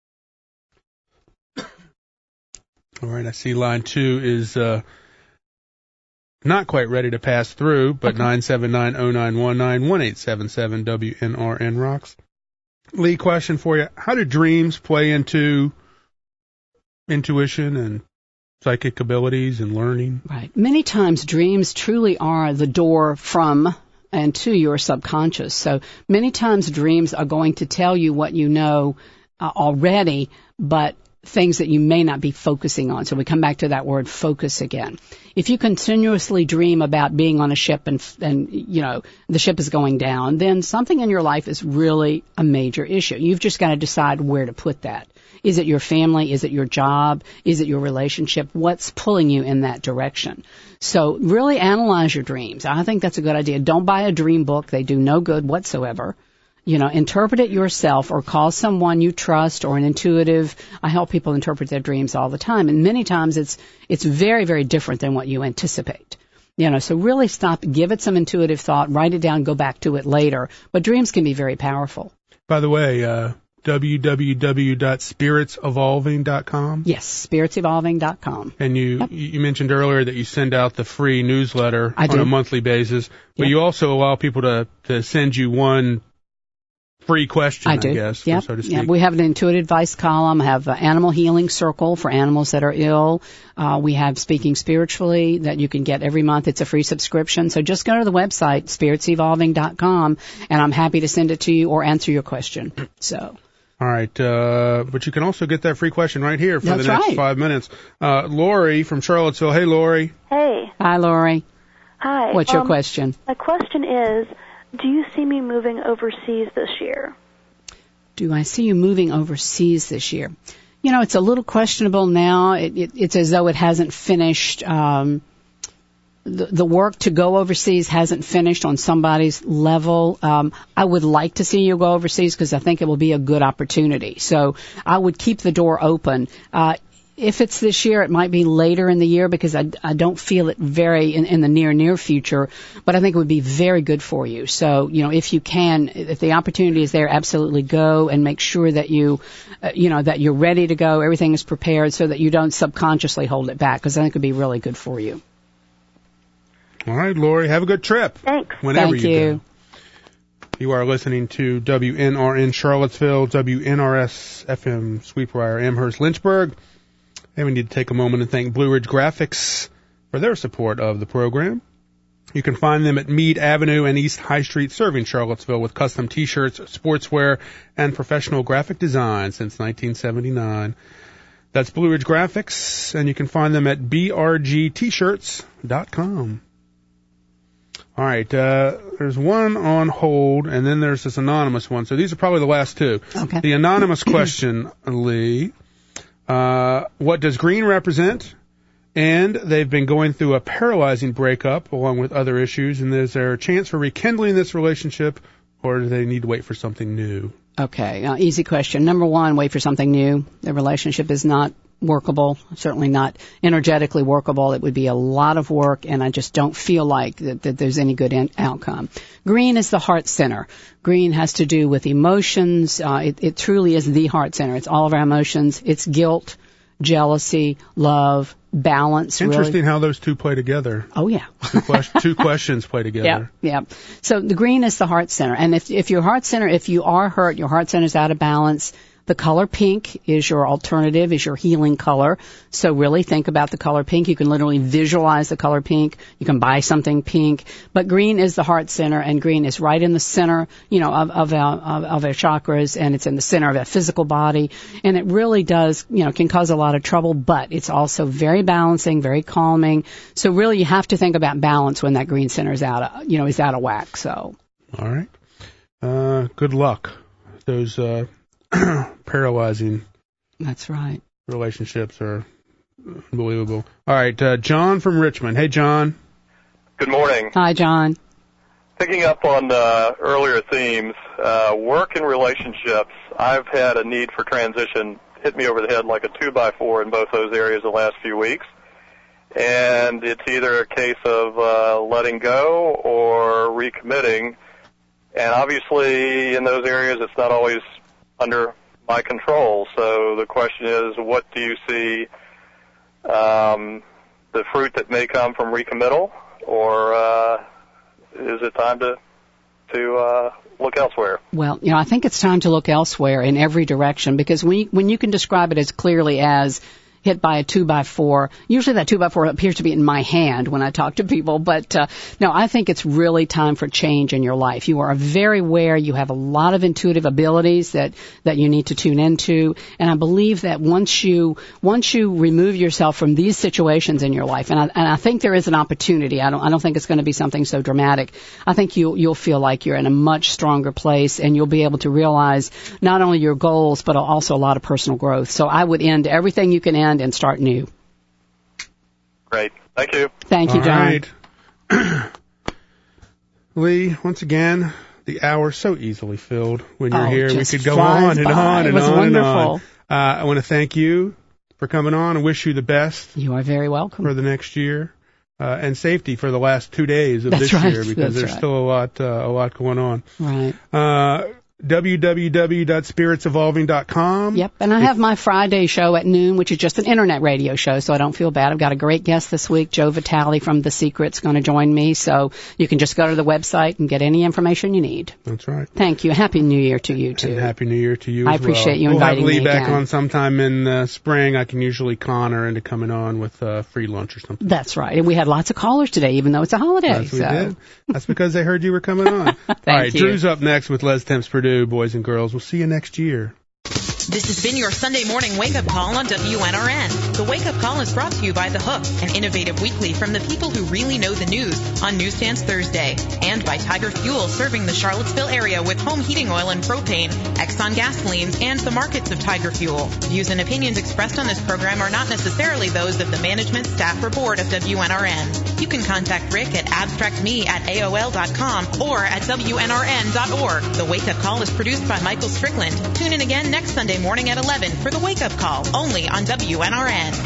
All right, I see line two is uh, not quite ready to pass through, but okay. nine seven nine, oh nine one nine, one eight seven seven W N R N Rocks. Lee, question for you. How do dreams play into intuition and psychic abilities and learning? Right. Many times dreams truly are the door from and to your subconscious. So many times dreams are going to tell you what you know uh, already, but things that you may not be focusing on. So we come back to that word focus again. If you continuously dream about being on a ship and, and, you know, the ship is going down, then something in your life is really a major issue. You've just got to decide where to put that. Is it your family? Is it your job? Is it your relationship? What's pulling you in that direction? So really analyze your dreams. I think that's a good idea. Don't buy a dream book. They do no good whatsoever. You know, interpret it yourself or call someone you trust or an intuitive. I help people interpret their dreams all the time. And many times it's it's very, very different than what you anticipate. You know, so really stop, give it some intuitive thought, write it down, go back to it later. But dreams can be very powerful. By the way, uh, w w w dot spirits evolving dot com? Yes, spirits evolving dot com. And you yep. you mentioned earlier that you send out the free newsletter I on do. a monthly basis. But Yep. you also allow people to, to send you one free question, I do. I guess, Yep. so to speak. Yep. We have an intuitive advice column. I have an animal healing circle for animals that are ill. Uh, we have Speaking Spiritually that you can get every month. It's a free subscription. So just go to the website, spirits evolving dot com, and I'm happy to send it to you or answer your question. So. All right, uh, but you can also get that free question right here for That's the next right. five minutes. Uh, Lori from Charlottesville. Hey, Lori. Hey. Hi, Lori. Hi. What's your Um, question? My question is, do you see me moving overseas this year? Do I see you moving overseas this year? You know, it's a little questionable now. It, it, it's as though it hasn't finished. Um, the, the work to go overseas hasn't finished on somebody's level. Um, I would like to see you go overseas because I think it will be a good opportunity. So I would keep the door open. Uh, If it's this year, it might be later in the year because I, I don't feel it very in, in the near, near future, but I think it would be very good for you. So, you know, if you can, if the opportunity is there, absolutely go and make sure that you, uh, you know, that you're ready to go, everything is prepared so that you don't subconsciously hold it back because I think it would be really good for you. All right, Lori, have a good trip. Thanks. Whenever Thank you, you. do. You are listening to W N R N Charlottesville, W N R S F M Sweetbriar, Amherst, Lynchburg. And we need to take a moment and thank Blue Ridge Graphics for their support of the program. You can find them at Meade Avenue and East High Street, serving Charlottesville with custom T-shirts, sportswear, and professional graphic design since nineteen seventy-nine. That's Blue Ridge Graphics, and you can find them at b r g t shirts dot com. All right, uh, there's one on hold, and then there's this anonymous one. So these are probably the last two. Okay. The anonymous question, Lee. Uh, what does green represent? And they've been going through a paralyzing breakup along with other issues. And is there a chance for rekindling this relationship, or do they need to wait for something new? Okay, uh, easy question. Number one, wait for something new. The relationship is not workable, certainly not energetically workable. It would be a lot of work, and I just don't feel like that, that there's any good in- outcome. Green is the heart center. Green has to do with emotions. Uh, it, it truly is the heart center. It's all of our emotions. It's guilt, jealousy, love, balance. Interesting really. how those two play together. Oh, yeah. Two, que- two questions play together. Yeah, yeah. So the green is the heart center. And if, if your heart center, if you are hurt, your heart center is out of balance, the color pink is your alternative, is your healing color. So really think about the color pink. You can literally visualize the color pink. You can buy something pink. But green is the heart center, and green is right in the center, you know, of, of our, of, of our chakras, and it's in the center of our physical body. And it really does, you know, can cause a lot of trouble, but it's also very balancing, very calming. So really you have to think about balance when that green center is out of, you know, is out of whack. So. All right. Uh, good luck. Those, uh, paralyzing. That's right. Relationships are unbelievable. All right, uh, John from Richmond. Hey, John. Good morning. Hi, John. Picking up on uh, earlier themes, uh, work and relationships, I've had a need for transition hit me over the head like a two by four in both those areas the last few weeks. And it's either a case of uh, letting go or recommitting. And obviously in those areas it's not always under my control. So the question is, what do you see um, the fruit that may come from recommittal, or uh, is it time to to uh, look elsewhere? Well, you know, I think it's time to look elsewhere in every direction, because when you, when you can describe it as clearly as hit by a two by four. Usually that two by four appears to be in my hand when I talk to people, but uh, no, I think it's really time for change in your life. You are very aware. You have a lot of intuitive abilities that, that you need to tune into, and I believe that once you once you remove yourself from these situations in your life, and I, and I think there is an opportunity. I don't I don't think it's going to be something so dramatic. I think you'll you'll feel like you're in a much stronger place, and you'll be able to realize not only your goals but also a lot of personal growth. So I would end everything you can end and start new. Great. Thank you. Thank you, All John. right. Lee, once again, the hour so easily filled when you're Oh, here. We just could go flies on and by. on It and was on and wonderful. on. Uh, I want to thank you for coming on and wish you the best. You are very welcome. For the next year. Uh, and safety for the last two days of That's this right. year, because That's there's right. still a lot, uh, a lot going on. Right. Uh, w w w dot spirits evolving dot com. Yep, and I have my Friday show at noon, which is just an internet radio show, so I don't feel bad. I've got a great guest this week. Joe Vitale from The Secret's going to join me, so you can just go to the website and get any information you need. That's right. Thank you. Happy New Year to you, too. And Happy New Year to you I as well. appreciate you we'll inviting have Lee me back again. on sometime in the spring. I can usually con her into coming on with uh, free lunch or something. That's right. And we had lots of callers today, even though it's a holiday. That's what so. we did. That's because they heard you were coming on. All right, you. Drew's up next with Les Temps Purdue, boys and girls. We'll see you next year. This has been your Sunday morning wake-up call on W N R N. The wake-up call is brought to you by The Hook, an innovative weekly from the people who really know the news on Newsstands Thursday, and by Tiger Fuel, serving the Charlottesville area with home heating oil and propane, Exxon gasolines, and the markets of Tiger Fuel. Views and opinions expressed on this program are not necessarily those of the management, staff, or board of W N R N. You can contact Rick at abstractme at A O L dot com or at W N R N dot org. The wake-up call is produced by Michael Strickland. Tune in again next Sunday morning at eleven for the wake-up call, only on W N R N.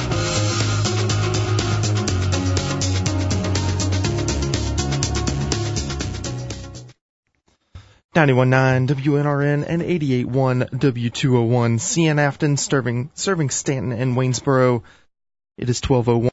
ninety-one point nine W N R N and eighty-eight point one W two oh one C N Afton, serving, serving Stanton and Waynesboro. It is twelve oh one.